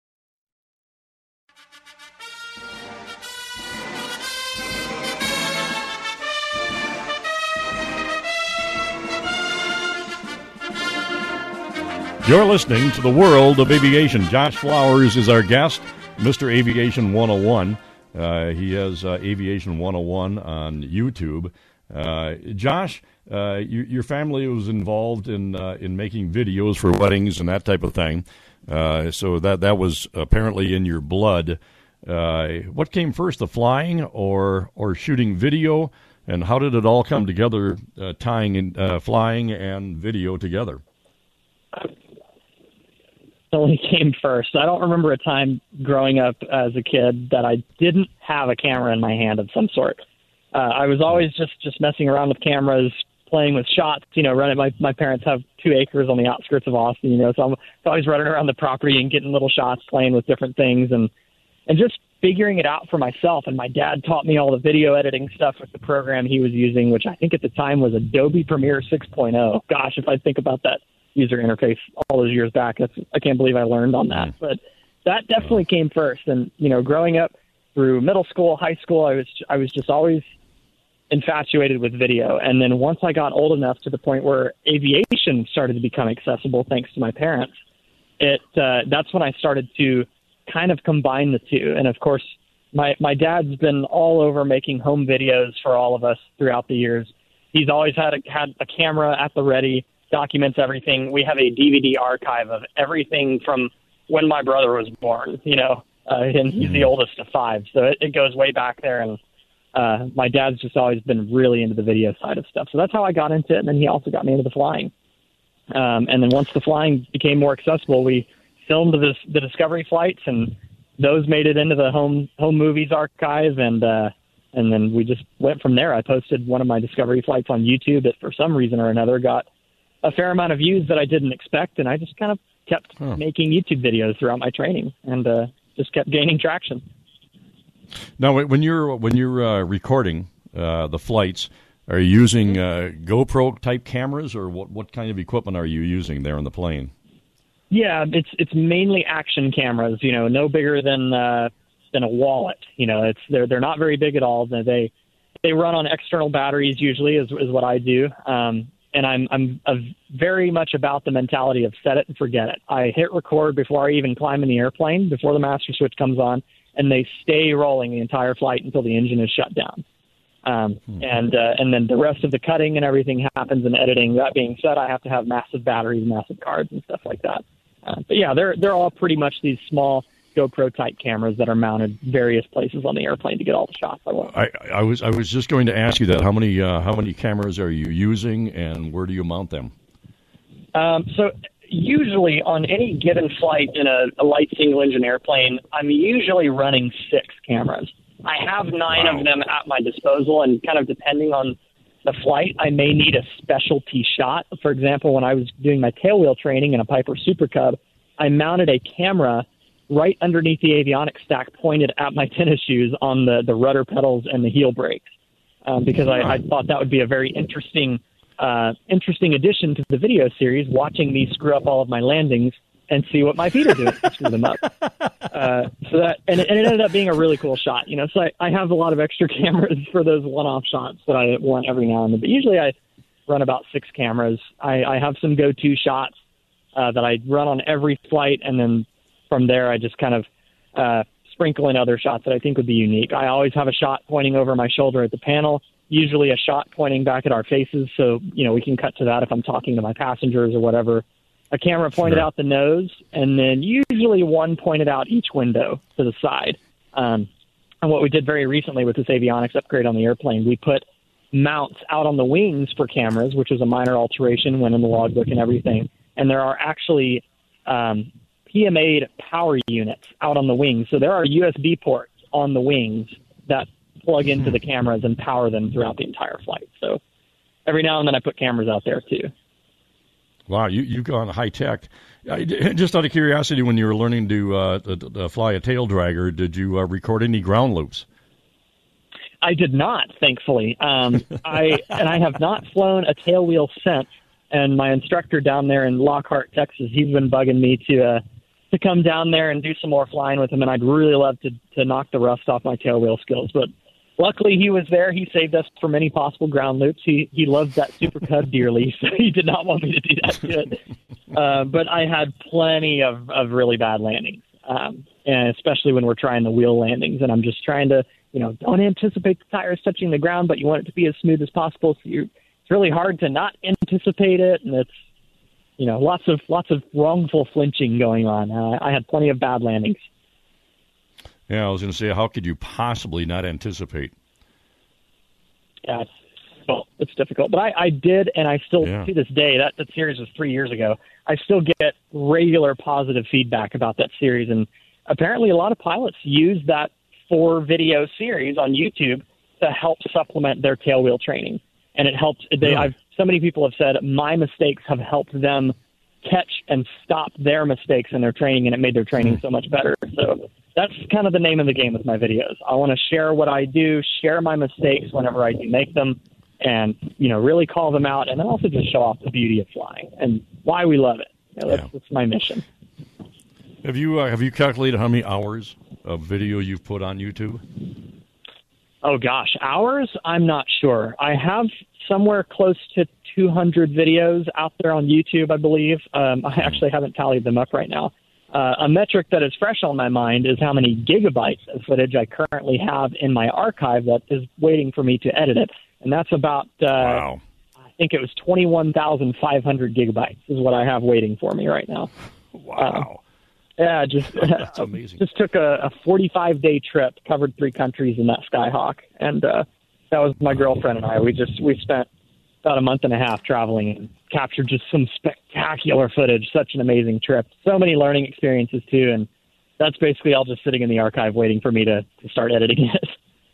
S7: You're listening to The World of Aviation. Josh Flowers is our guest, Mister Aviation one oh one. Uh, he has uh, Aviation one oh one on YouTube. Uh, Josh, uh, you, your family was involved in uh, in making videos for weddings and that type of thing. Uh, so that that was apparently in your blood. Uh, what came first, the flying or or shooting video? And how did it all come together, uh, tying in, uh, flying and video together?
S8: Only came first. I don't remember a time growing up as a kid that I didn't have a camera in my hand of some sort. Uh, I was always just, just messing around with cameras, playing with shots, you know, running. My, my parents have two acres on the outskirts of Austin, you know, so I'm always running around the property and getting little shots, playing with different things and, and just figuring it out for myself. And my dad taught me all the video editing stuff with the program he was using, which I think at the time was Adobe Premiere six point oh. Gosh, if I think about that user interface all those years back, that's, I can't believe I learned on that. But that definitely came first. And, you know, growing up, through middle school, high school, I was I was just always infatuated with video. And then once I got old enough to the point where aviation started to become accessible, thanks to my parents, it uh, that's when I started to kind of combine the two. And of course, my my dad's been all over making home videos for all of us throughout the years. He's always had a, had a camera at the ready, documents everything. We have a D V D archive of everything from when my brother was born, you know, uh, and he's the oldest of five. So it, it goes way back there. And uh, my dad's just always been really into the video side of stuff. So that's how I got into it. And then he also got me into the flying. Um, and then once the flying became more accessible, we filmed the, the Discovery flights, and those made it into the home home movies archive. And uh, and then we just went from there. I posted one of my Discovery flights on YouTube that for some reason or another got a fair amount of views that I didn't expect. And I just kind of kept huh. making YouTube videos throughout my training, and uh, just kept gaining traction.
S7: Now, when you're when you're uh, recording uh, the flights, are you using uh, GoPro type cameras, or what? What kind of equipment are you using there on the plane?
S8: Yeah, it's it's mainly action cameras. You know, no bigger than uh, than a wallet. You know, it's they're they're not very big at all. They they run on external batteries usually, is is what I do. Um, And I'm I'm a very much about the mentality of set it and forget it. I hit record before I even climb in the airplane, before the master switch comes on, and they stay rolling the entire flight until the engine is shut down. Um, hmm. And uh, and then the rest of the cutting and everything happens in editing. That being said, I have to have massive batteries, massive cards, and stuff like that. Uh, but yeah, they're they're all pretty much these small GoPro type cameras that are mounted various places on the airplane to get all the shots I want.
S7: I, I was I was just going to ask you that. How many uh, how many cameras are you using, and where do you mount them?
S8: Um, so usually on any given flight in a, a light single engine airplane, I'm usually running six cameras. I have nine wow. of them at my disposal, and kind of depending on the flight, I may need a specialty shot. For example, when I was doing my tailwheel training in a Piper Super Cub, I mounted a camera right underneath the avionics stack, pointed at my tennis shoes on the, the rudder pedals and the heel brakes, um, because I, I thought that would be a very interesting uh, interesting addition to the video series, watching me screw up all of my landings and see what my feet are doing to screw them up. Uh, so that and it, and it ended up being a really cool shot. You know, so I, I have a lot of extra cameras for those one-off shots that I want every now and then. But usually I run about six cameras. I, I have some go-to shots uh, that I run on every flight, and then from there, I just kind of uh, sprinkle in other shots that I think would be unique. I always have a shot pointing over my shoulder at the panel, usually a shot pointing back at our faces, so you know we can cut to that if I'm talking to my passengers or whatever. A camera pointed sure. out the nose, and then usually one pointed out each window to the side. Um, and what we did very recently with this avionics upgrade on the airplane, we put mounts out on the wings for cameras, which is a minor alteration, went in the logbook and everything. And there are actually um, P M A'd power units out on the wings. So there are U S B ports on the wings that plug into the cameras and power them throughout the entire flight. So every now and then I put cameras out there too.
S7: Wow, you, you've gone high tech. Just out of curiosity, when you were learning to, uh, to, to fly a tail dragger, did you uh, record any ground loops?
S8: I did not, thankfully. Um, I and I have not flown a tail wheel since. And my instructor down there in Lockhart, Texas, he's been bugging me to uh, to come down there and do some more flying with him. And I'd really love to to knock the rust off my tail wheel skills. But luckily, he was there. He saved us from any possible ground loops. He he loves that Super Cub dearly, so he did not want me to do that to it. Uh, but I had plenty of, of really bad landings, um, and especially when we're trying the wheel landings. And I'm just trying to, you know, don't anticipate the tires touching the ground, but you want it to be as smooth as possible. So you're, it's really hard to not anticipate it, and it's, you know, lots of lots of wrongful flinching going on. Uh, I had plenty of bad landings.
S7: Yeah, I was going to say, how could you possibly not anticipate?
S8: Yeah, it's, well, it's difficult. But I, I did, and I still, yeah. to this day, that, that series was three years ago, I still get regular positive feedback about that series. And apparently a lot of pilots use that four-video series on YouTube to help supplement their tailwheel training. And it helped. They, really? I've, so many people have said my mistakes have helped them catch and stop their mistakes in their training, and it made their training so much better. So that's kind of the name of the game with my videos. I want to share what I do, share my mistakes whenever I do make them, and, you know, really call them out, and then also just show off the beauty of flying and why we love it. You know, that's, yeah. that's my mission.
S7: Have you uh, have you calculated how many hours
S13: of video you've put on YouTube?
S8: Oh, gosh. Hours? I'm not sure. I have somewhere close to two hundred videos out there on YouTube, I believe. Um, I actually haven't tallied them up right now. Uh, a metric that is fresh on my mind is how many gigabytes of footage I currently have in my archive that is waiting for me to edit it. And that's about, uh, wow. I think it was twenty-one thousand five hundred gigabytes is what I have waiting for me right now.
S13: Wow.
S8: Uh, yeah, just
S13: That's amazing.
S8: just took a, a forty-five day trip, covered three countries in that Skyhawk. And uh, that was my girlfriend and I. We just, we spent about a month and a half traveling and captured just some spectacular footage. Such an amazing trip. So many learning experiences, too. And that's basically all just sitting in the archive waiting for me to, to start editing it.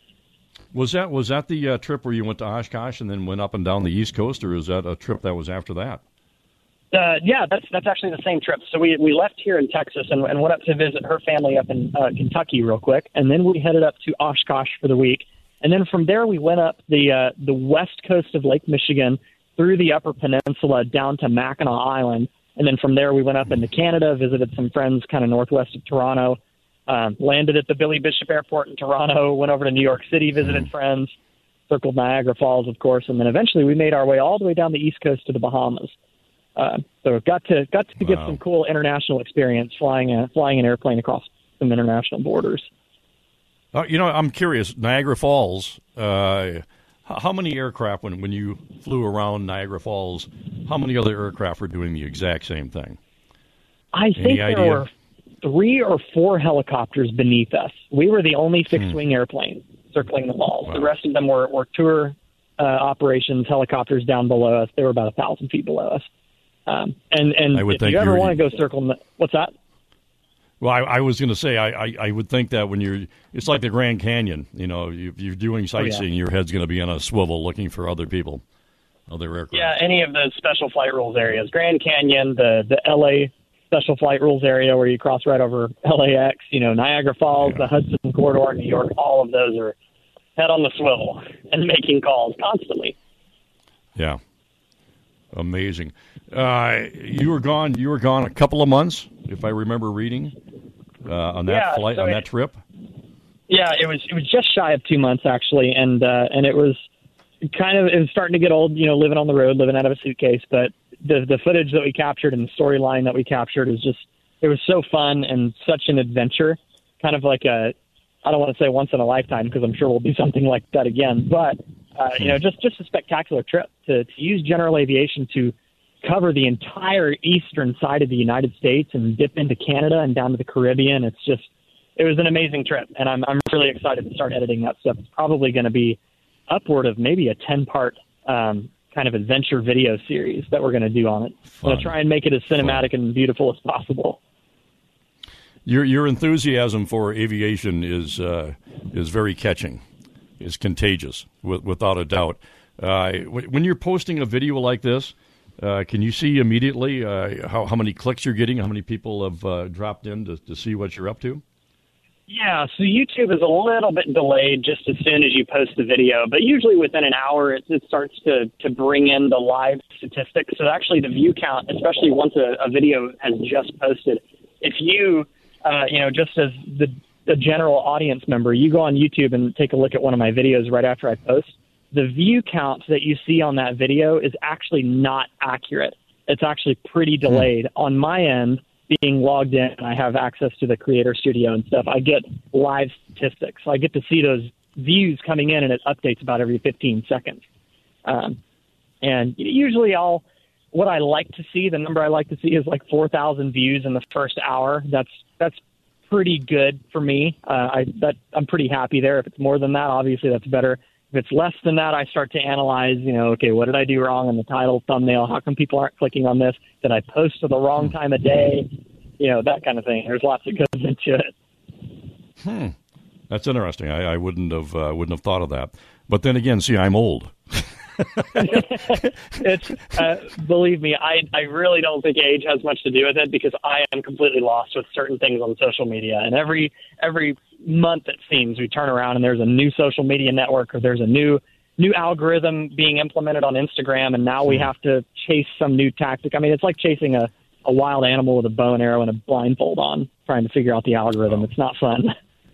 S13: Was that was that the uh, trip where you went to Oshkosh and then went up and down the East Coast, or is that a trip that was after that?
S8: Uh, yeah, that's that's actually the same trip. So we we left here in Texas and, and went up to visit her family up in uh, Kentucky real quick, and then we headed up to Oshkosh for the week. And then from there, we went up the uh, the west coast of Lake Michigan through the Upper Peninsula down to Mackinac Island. And then from there, we went up into Canada, visited some friends kind of northwest of Toronto, um, landed at the Billy Bishop Airport in Toronto, went over to New York City, visited friends, circled Niagara Falls, of course. And then eventually we made our way all the way down the East Coast to the Bahamas. Uh, so got to got to get
S13: Wow.
S8: some cool international experience flying a, flying an airplane across some international borders.
S13: Uh, you know, I'm curious. Niagara Falls. Uh, how many aircraft, when when you flew around Niagara Falls, how many other aircraft were doing the exact same thing?
S8: I
S13: Any
S8: think there
S13: idea?
S8: were three or four helicopters beneath us. We were the only fixed-wing
S13: Hmm.
S8: airplane circling the walls. The rest of them were, were tour uh, operations, helicopters down below us. They were about a thousand feet below us. Um, and and
S13: I would
S8: if
S13: think
S8: you ever
S13: you're-
S8: want to go circle, the- what's that?
S13: Well, I, I was going to say, I, I, I would think that when you're, it's like the Grand Canyon. You know, you, you're doing sightseeing, your head's going to be on a swivel looking for other people, other aircraft.
S8: Yeah, any of the special flight rules areas. Grand Canyon, the, the L A special flight rules area where you cross right over L A X, you know, Niagara Falls, the Hudson Corridor, New York, all of those are head on the swivel and making calls constantly.
S13: Yeah. Amazing. Uh, you were gone. You were gone a couple of months, if I remember reading, uh, on that
S8: Yeah,
S13: flight,
S8: so
S13: on
S8: it-
S13: that trip.
S8: Yeah, it was it was just shy of two months actually, and uh, and it was kind of it was starting to get old, you know, living on the road, living out of a suitcase. But the the footage that we captured and the storyline that we captured is just it was so fun and such an adventure, kind of like a I don't want to say once in a lifetime because I'm sure we'll do something like that again, but uh, you know, just just a spectacular trip to to use general aviation to cover the entire eastern side of the United States and dip into Canada and down to the Caribbean. It's just it was an amazing trip, and I'm I'm really excited to start editing that stuff. It's probably going to be upward of maybe a ten-part um, kind of adventure video series that we're going to do on it. I'm going to try and make it as cinematic and beautiful as possible.
S13: Your your enthusiasm for aviation is uh, is very catching, is contagious, with, without a doubt. Uh, when you're posting a video like this, uh, can you see immediately uh, how how many clicks you're getting, how many people have uh, dropped in to, to see what you're up to?
S8: Yeah, so YouTube is a little bit delayed just as soon as you post the video, but usually within an hour it, it starts to, to bring in the live statistics. So actually the view count, especially once a, a video has just posted, if you, uh, you know, just as the, the general audience member, you go on YouTube and take a look at one of my videos right after I post, the view count that you see on that video is actually not accurate. It's actually pretty delayed. Hmm. On my end, being logged in, and I have access to the Creator Studio and stuff, I get live statistics. So I get to see those views coming in, and it updates about every fifteen seconds. Um, and usually I'll, what I like to see, the number I like to see is like four thousand views in the first hour. That's that's pretty good for me. Uh, I that I'm pretty happy there. If it's more than that, obviously that's better. If it's less than that, I start to analyze, you know, okay, what did I do wrong in the title, thumbnail? How come people aren't clicking on this? Did I post to the wrong time of day? You know, that kind of thing. There's lots that goes into it.
S13: Hmm. That's interesting. I, I wouldn't have uh, wouldn't have thought of that. But then again, see, I'm old.
S8: it's uh, believe me, I, I really don't think age has much to do with it because I am completely lost with certain things on social media. And every every month, it seems, we turn around and there's a new social media network or there's a new new algorithm being implemented on Instagram, and now we have to chase some new tactic. I mean, it's like chasing a, a wild animal with a bow and arrow and a blindfold on, trying to figure out the algorithm. Oh. It's not fun.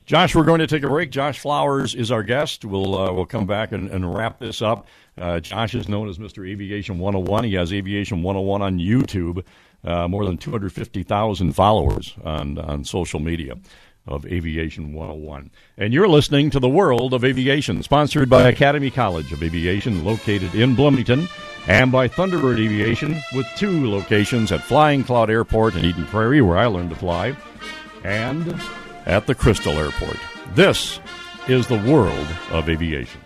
S7: Josh, we're going to take a break. Josh Flowers is our guest. We'll uh, we'll come back and, and wrap this up. Uh, Josh is known as Mister Aviation one oh one. He has Aviation one oh one on YouTube. Uh, more than two hundred fifty thousand followers on, on social media of Aviation one oh one. And you're listening to The World of Aviation, sponsored by Academy College of Aviation, located in Bloomington, and by Thunderbird Aviation, with two locations at Flying Cloud Airport in Eden Prairie, where I learned to fly, and at the Crystal Airport. This is The World of Aviation.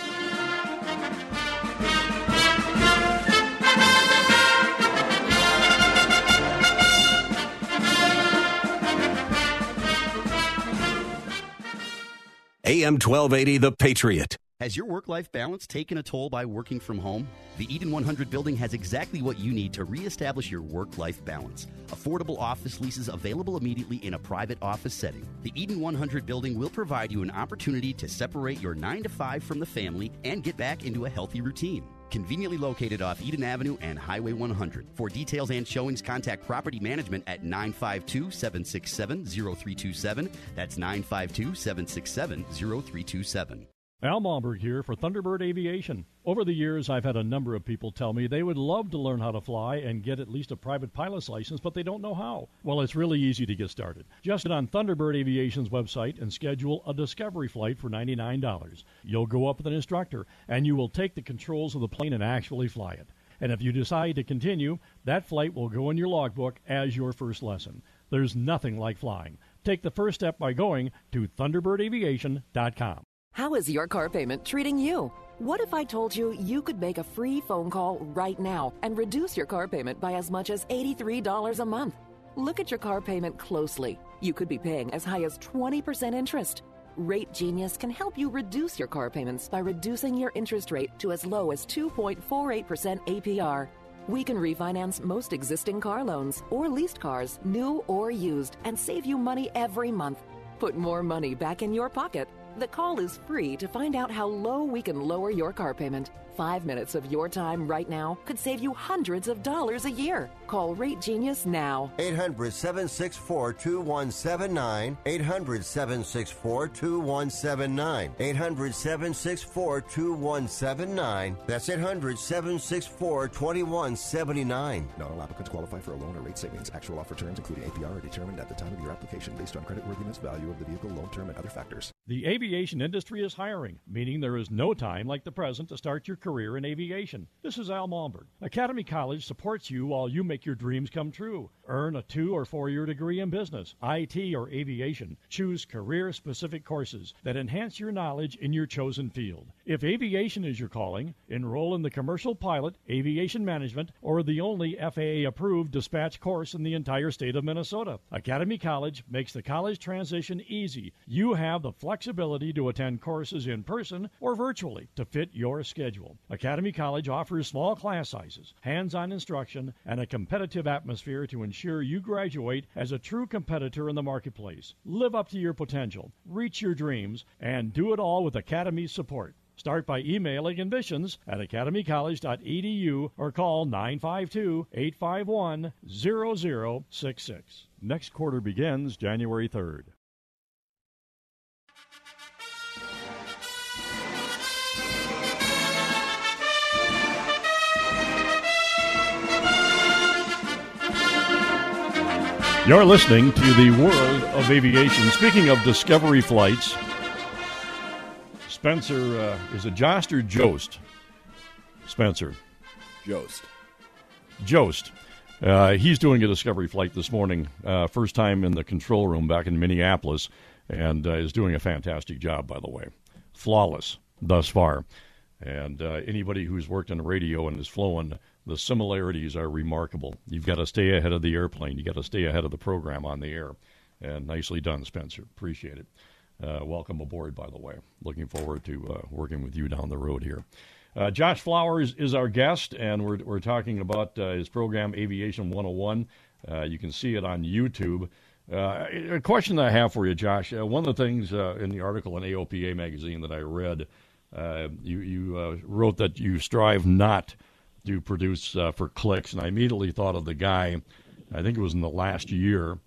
S12: A M twelve eighty, The Patriot.
S9: Has your work-life balance taken a toll by working from home? The Eden one hundred building has exactly what you need to reestablish your work-life balance. Affordable office leases available immediately in a private office setting. The Eden one hundred building will provide you an opportunity to separate your nine to five from the family and get back into a healthy routine. Conveniently located off Eden Avenue and Highway one hundred. For details and showings, contact Property Management at nine five two, seven six seven, zero three two seven. That's nine five two, seven six seven, zero three two seven.
S13: Al Malmberg here for Thunderbird Aviation. Over the years, I've had a number of people tell me they would love to learn how to fly and get at least a private pilot's license, but they don't know how. Well, it's really easy to get started. Just get on Thunderbird Aviation's website and schedule a discovery flight for ninety-nine dollars. You'll go up with an instructor, and you will take the controls of the plane and actually fly it. And if you decide to continue, that flight will go in your logbook as your first lesson. There's nothing like flying. Take the first step by going to thunderbird aviation dot com.
S17: How is your car payment treating you? What if I told you you could make a free phone call right now and reduce your car payment by as much as eighty-three dollars a month? Look at your car payment closely. You could be paying as high as twenty percent interest. Rate Genius can help you reduce your car payments by reducing your interest rate to as low as two point four eight percent A P R. We can refinance most existing car loans or leased cars, new or used, and save you money every month. Put more money back in your pocket. The call is free to find out how low we can lower your car payment. Five minutes of your time right now could save you hundreds of dollars a year. Call Rate Genius now.
S18: eight hundred, seven six four, two one seven nine. eight hundred, seven six four, two one seven nine. eight hundred, seven six four, two one seven nine. That's eight hundred, seven six four, two one seven nine.
S19: Not all applicants qualify for a loan or rate savings. Actual offer terms, including A P R, are determined at the time of your application based on creditworthiness, value of the vehicle, loan term, and other factors.
S13: The aviation industry is hiring, meaning there is no time like the present to start your career in aviation. This is Al Malmberg. Academy College supports you while you make your dreams come true. Earn a two- or four-year degree in business, I T, or aviation. Choose career-specific courses that enhance your knowledge in your chosen field. If aviation is your calling, enroll in the Commercial Pilot, Aviation Management, or the only F A A-approved dispatch course in the entire state of Minnesota. Academy College makes the college transition easy. You have the flexibility to attend courses in person or virtually to fit your schedule. Academy College offers small class sizes, hands-on instruction, and a competitive atmosphere to ensure you graduate as a true competitor in the marketplace. Live up to your potential, reach your dreams, and do it all with Academy's support. Start by emailing admissions at academy college dot e d u or call nine five two, eight five one, zero zero six six. Next quarter begins January third. You're listening to the World of Aviation. Speaking of discovery flights, Spencer, uh, is it Jost or Jost? Spencer.
S19: Jost.
S13: Jost. Uh, he's doing a discovery flight this morning, uh, first time in the control room back in Minneapolis, and uh, is doing a fantastic job, by the way. Flawless thus far. And uh, anybody who's worked on the radio and has flown, the similarities are remarkable. You've got to stay ahead of the airplane. You've got to stay ahead of the program on the air. And nicely done, Spencer. Appreciate it. Uh, welcome aboard, by the way. Looking forward to uh, working with you down the road here. Uh, Josh Flowers is our guest, and we're we're talking about uh, his program, Aviation one oh one. Uh, you can see it on YouTube. Uh, a question that I have for you, Josh. Uh, one of the things uh, in the article in A O P A magazine that I read, uh, you, you uh, wrote that you strive not to produce uh, for clicks, and I immediately thought of the guy, I think it was in the last year,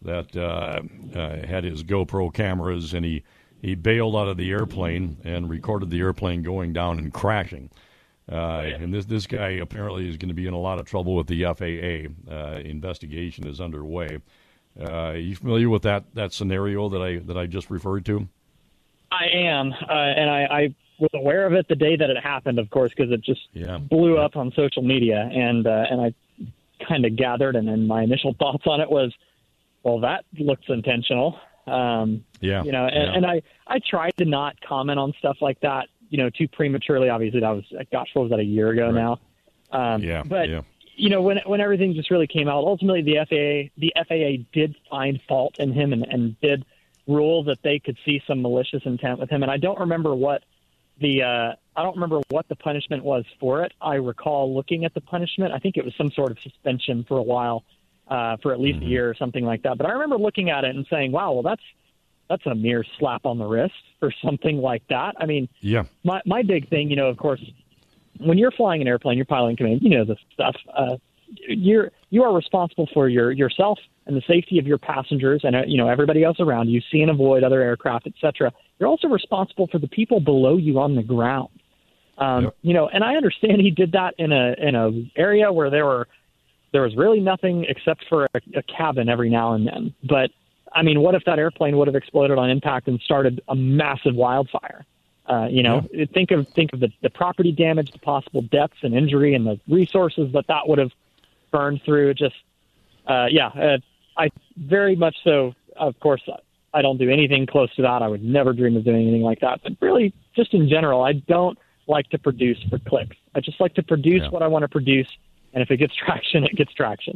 S7: that uh, uh, had his GoPro cameras, and he, he bailed out of the airplane and recorded the airplane going down and crashing. Uh, and this this guy apparently is going to be in a lot of trouble with the F A A. Uh, investigation is underway. Uh, are you familiar with that, that scenario that I that I just referred to?
S8: I am, uh, and I, I was aware of it the day that it happened, of course, because it just
S7: yeah.
S8: blew up on social media, and uh, and I kind of gathered, and then my initial thoughts on it was, well, that looks intentional. Um,
S7: yeah,
S8: you know, and,
S7: yeah.
S8: and I I tried to not comment on stuff like that, you know, too prematurely. Obviously, that was gosh, what was that, a year ago
S7: right.
S8: now? Um,
S7: yeah,
S8: but.
S7: Yeah.
S8: You know, when when everything just really came out, ultimately the F A A the F A A did find fault in him and, and did rule that they could see some malicious intent with him. And I don't remember what the uh, I don't remember what the punishment was for it. I recall looking at the punishment. I think it was some sort of suspension for a while, uh, for at least
S7: mm-hmm.
S8: a year or something like that. But I remember looking at it and saying, "Wow, well that's that's a mere slap on the wrist for something like that." I mean,
S7: yeah.
S8: My my big thing, you know, of course. When you're flying an airplane, you're piloting command, you know this stuff. Uh, you're you are responsible for your yourself and the safety of your passengers and uh, you know everybody else around you. See and avoid other aircraft, et cetera. You're also responsible for the people below you on the ground. Um,
S7: yep.
S8: You know, and I understand he did that in a in a area where there were there was really nothing except for a, a cabin every now and then. But I mean, what if that airplane would have exploded on impact and started a massive wildfire? Uh, you know, yeah. think of think of the, the property damage, the possible deaths and injury, and the resources that that would have burned through. Just, uh, yeah, uh, I very much so. Of course, I don't do anything close to that. I would never dream of doing anything like that. But really, just in general, I don't like to produce for clicks. I just like to produce
S7: yeah.
S8: what I want to produce, and if it gets traction, it gets traction.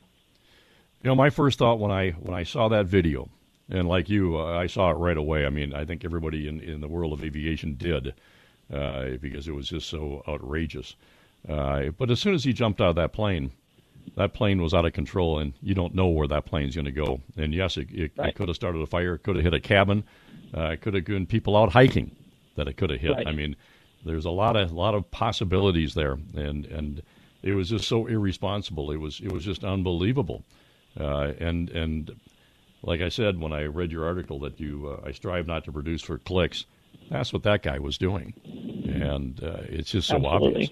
S7: You know, my first thought when I when I saw that video. And like you, uh, I saw it right away. I mean, I think everybody in, in the world of aviation did uh, because it was just so outrageous. Uh, but as soon as he jumped out of that plane, that plane was out of control, and you don't know where that plane's going to go. And, yes, it, it,
S8: right.
S7: it could have started a fire. It could have hit a cabin. Uh, it could have been people out hiking that it could have hit.
S8: Right.
S7: I mean, there's a lot of lot of possibilities there, and, and it was just so irresponsible. It was it was just unbelievable. Uh, and and... Like I said, when I read your article that you, uh, I strive not to produce for clicks, that's what that guy was doing. And uh, it's just so
S8: Absolutely.
S7: obvious.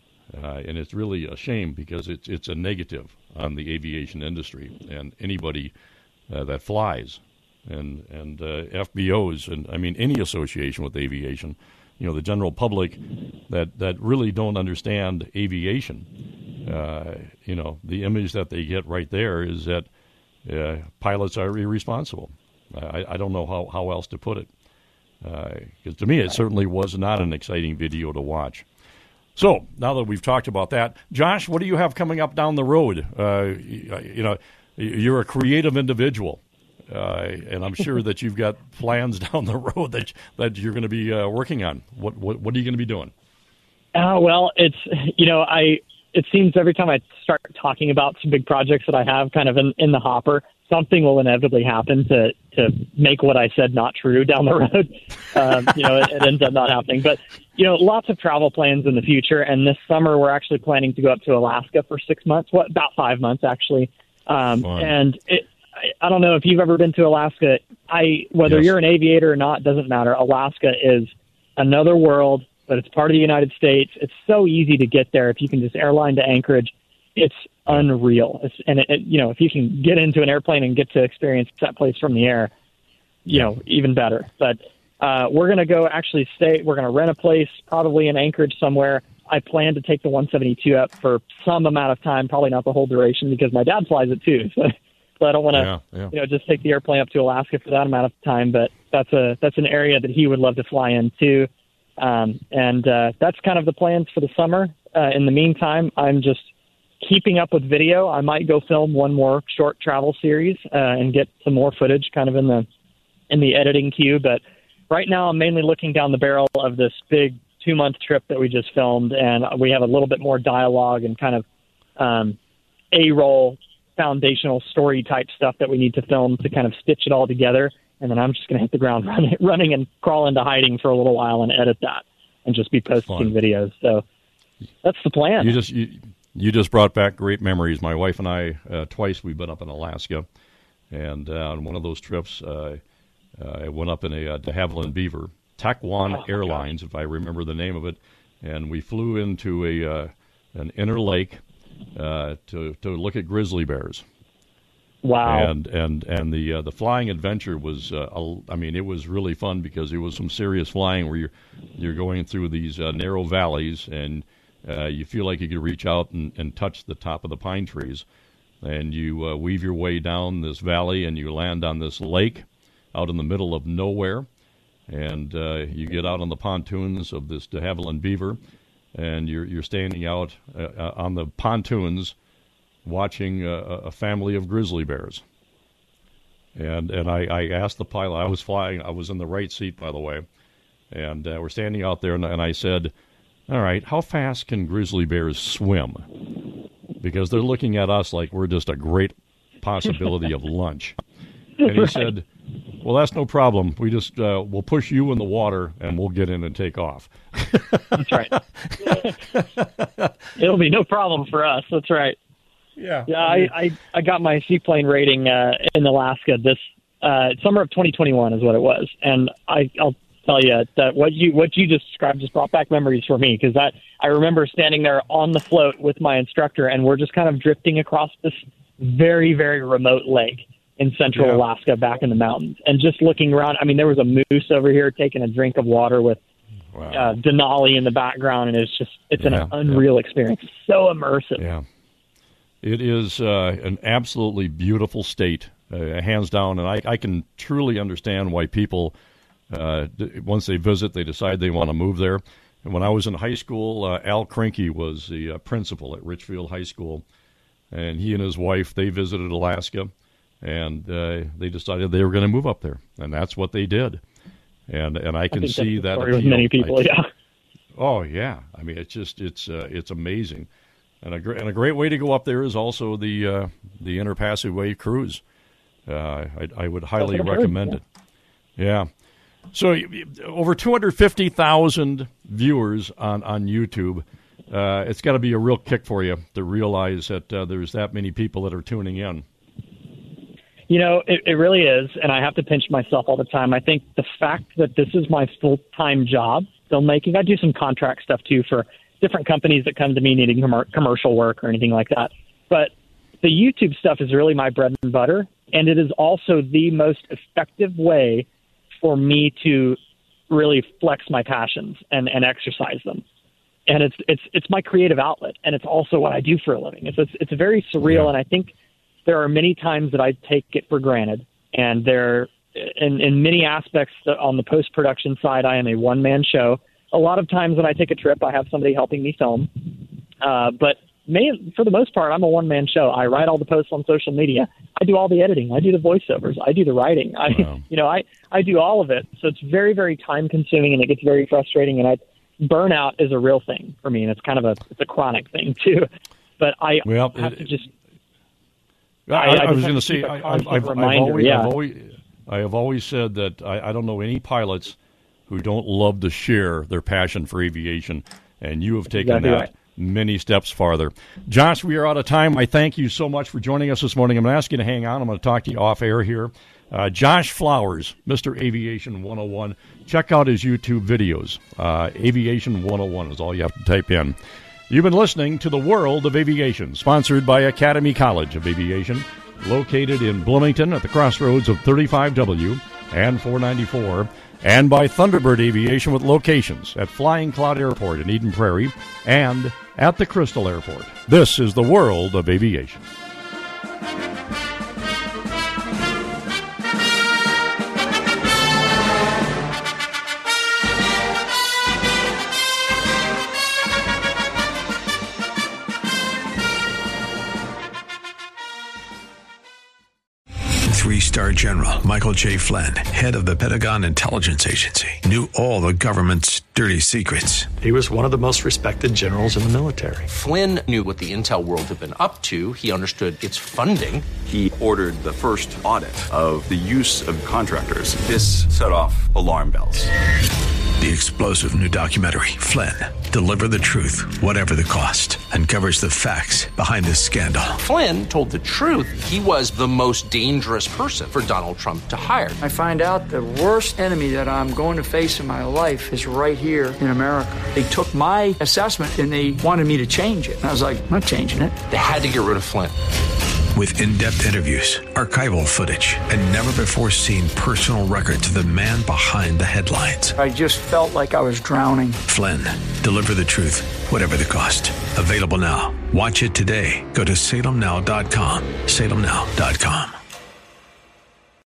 S7: Uh, and it's really a shame because it's it's a negative on the aviation industry and anybody uh, that flies. And, and uh, F B Os, and I mean any association with aviation, you know, the general public that, that really don't understand aviation, uh, you know, the image that they get right there is that Uh, pilots are irresponsible. I, I don't know how, how else to put it. Because uh, to me, it certainly was not an exciting video to watch. So now that we've talked about that, Josh, what do you have coming up down the road? Uh, you, you know, you're a creative individual, uh, and I'm sure that you've got plans down the road that that you're going to be uh, working on. What, what what are you going to be doing?
S8: Uh, well, it's you know I. It seems every time I start talking about some big projects that I have kind of in, in the hopper, something will inevitably happen to, to make what I said not true down the road. Um, you know, it, it ends up not happening. But, you know, lots of travel plans in the future. And this summer, we're actually planning to go up to Alaska for six months, what, about five months, actually. Um, and it, I, I don't know if you've ever been to Alaska. I Whether
S7: yes.
S8: you're an aviator or not, doesn't matter. Alaska is another world. But it's part of the United States. It's so easy to get there if you can just airline to Anchorage. It's unreal. It's, and, it, it, you know, if you can get into an airplane and get to experience that place from the air, you know, even better. But uh, we're going to go actually stay. We're going to rent a place probably in Anchorage somewhere. I plan to take the one seventy-two up for some amount of time, probably not the whole duration because my dad flies it too. So, so I don't want to,
S7: yeah, yeah.
S8: you know, just take the airplane up to Alaska for that amount of time. But that's a that's an area that he would love to fly in too. Um, and uh, that's kind of the plans for the summer. Uh, in the meantime, I'm just keeping up with video. I might go film one more short travel series uh, and get some more footage kind of in the in the editing queue. But right now I'm mainly looking down the barrel of this big two-month trip that we just filmed, and we have a little bit more dialogue and kind of um, A-roll foundational story type stuff that we need to film to kind of stitch it all together. And then I'm just going to hit the ground running, running and crawl into hiding for a little while and edit that and just be posting
S7: Fun.
S8: videos. So that's the plan.
S7: You just you, you just brought back great memories. My wife and I, uh, twice we've been up in Alaska. And uh, on one of those trips, uh, uh, I went up in a uh, de Havilland Beaver, Taquan oh, Airlines, if I remember the name of it, and we flew into a uh, an inner lake uh, to to look at grizzly bears.
S8: Wow!
S7: And and and the uh, the flying adventure was, uh, a, I mean, it was really fun because it was some serious flying where you're you're going through these uh, narrow valleys and uh, you feel like you could reach out and, and touch the top of the pine trees, and you uh, weave your way down this valley and you land on this lake out in the middle of nowhere, and uh, you get out on the pontoons of this de Havilland Beaver, and you're you're standing out uh, on the pontoons, watching a, a family of grizzly bears. And and I, I asked the pilot, I was flying, I was in the right seat, by the way, and uh, we're standing out there, and, and I said, all right, how fast can grizzly bears swim? Because they're looking at us like we're just a great possibility of lunch. And he right. said, well, that's no problem. We just, uh, we'll push you in the water, and we'll get in and take off.
S8: That's right. It'll be no problem for us. That's right.
S7: Yeah,
S8: yeah. I, I, I got my seaplane rating uh, in Alaska this uh, summer of twenty twenty-one is what it was, and I, I'll tell you that what you what you just described just brought back memories for me, because that I remember standing there on the float with my instructor, and we're just kind of drifting across this very very remote lake in central yeah. Alaska, back in the mountains, and just looking around. I mean, there was a moose over here taking a drink of water with wow. uh, Denali in the background, and it's just it's yeah, an unreal yeah. experience, so immersive.
S7: Yeah. It is uh, an absolutely beautiful state, uh, hands down, and I, I can truly understand why people, uh, once they visit, they decide they want to move there. And when I was in high school, uh, Al Krinke was the uh, principal at Richfield High School, and he and his wife, they visited Alaska, and uh, they decided they were going to move up there, and that's what they did. And and I can
S8: I
S7: see that
S8: with many people,
S7: I,
S8: yeah.
S7: Oh yeah, I mean it's just it's uh, it's amazing. And a, gr- and a great way to go up there is also the uh, the Inner Passageway cruise. Uh, I, I would highly recommend it. Yeah. So over two hundred fifty thousand viewers on, on YouTube. Uh, it's got to be a real kick for you to realize that uh, there's that many people that are tuning in.
S8: You know, it, it really is, and I have to pinch myself all the time. I think the fact that this is my full-time job, filmmaking, I do some contract stuff too for different companies that come to me needing com- commercial work or anything like that. But the YouTube stuff is really my bread and butter, and it is also the most effective way for me to really flex my passions and, and exercise them. And it's it's it's my creative outlet, and it's also what I do for a living. It's it's, it's very surreal, yeah. and I think there are many times that I take it for granted. And there, in, in many aspects, on the post-production side, I am a one-man show. A lot of times when I take a trip, I have somebody helping me film. Uh, but main, for the most part, I'm a one-man show. I write all the posts on social media. I do all the editing. I do the voiceovers. I do the writing. I, wow. you know, I, I do all of it. So it's very, very time-consuming, and it gets very frustrating. And I, burnout is a real thing for me, and it's kind of a it's a chronic thing too. But I
S7: well,
S8: have
S7: it,
S8: to just.
S7: I, I, I was going to say, I, I've, I've,
S8: reminder,
S7: I've always,
S8: yeah.
S7: I've always, I have always said that I, I don't know any pilots who don't love to share their passion for aviation, and you have taken
S8: exactly
S7: that
S8: right.
S7: many steps farther. Josh, we are out of time. I thank you so much for joining us this morning. I'm going to ask you to hang on. I'm going to talk to you off air here. Uh, Josh Flowers, Mister Aviation one oh one. Check out his YouTube videos. Uh, Aviation one oh one is all you have to type in. You've been listening to The World of Aviation, sponsored by Academy College of Aviation, located in Bloomington at the crossroads of thirty-five W and four ninety-four, and by Thunderbird Aviation with locations at Flying Cloud Airport in Eden Prairie and at the Crystal Airport. This is The World of Aviation.
S1: Three-star General Michael J. Flynn, head of the Pentagon Intelligence Agency, knew all the government's dirty secrets.
S20: He was one of the most respected generals in the military.
S2: Flynn knew what the intel world had been up to. He understood its funding.
S3: He ordered the first audit of the use of contractors. This set off alarm bells.
S1: The explosive new documentary, Flynn, Deliver the truth, whatever the cost. Uncovers the facts behind the scandal.
S2: Flynn told the truth. He was the most dangerous person for Donald Trump to hire.
S21: I find out the worst enemy that I'm going to face in my life is right here in America. They took my assessment and they wanted me to change it. And I was like, I'm not changing it.
S2: They had to get rid of Flynn.
S1: With in-depth interviews, archival footage, and never-before-seen personal records of the man behind the headlines.
S21: I just felt like I was drowning.
S1: Flynn, deliver the truth, whatever the cost. Available now. Watch it today. Go to salem now dot com. salem now dot com.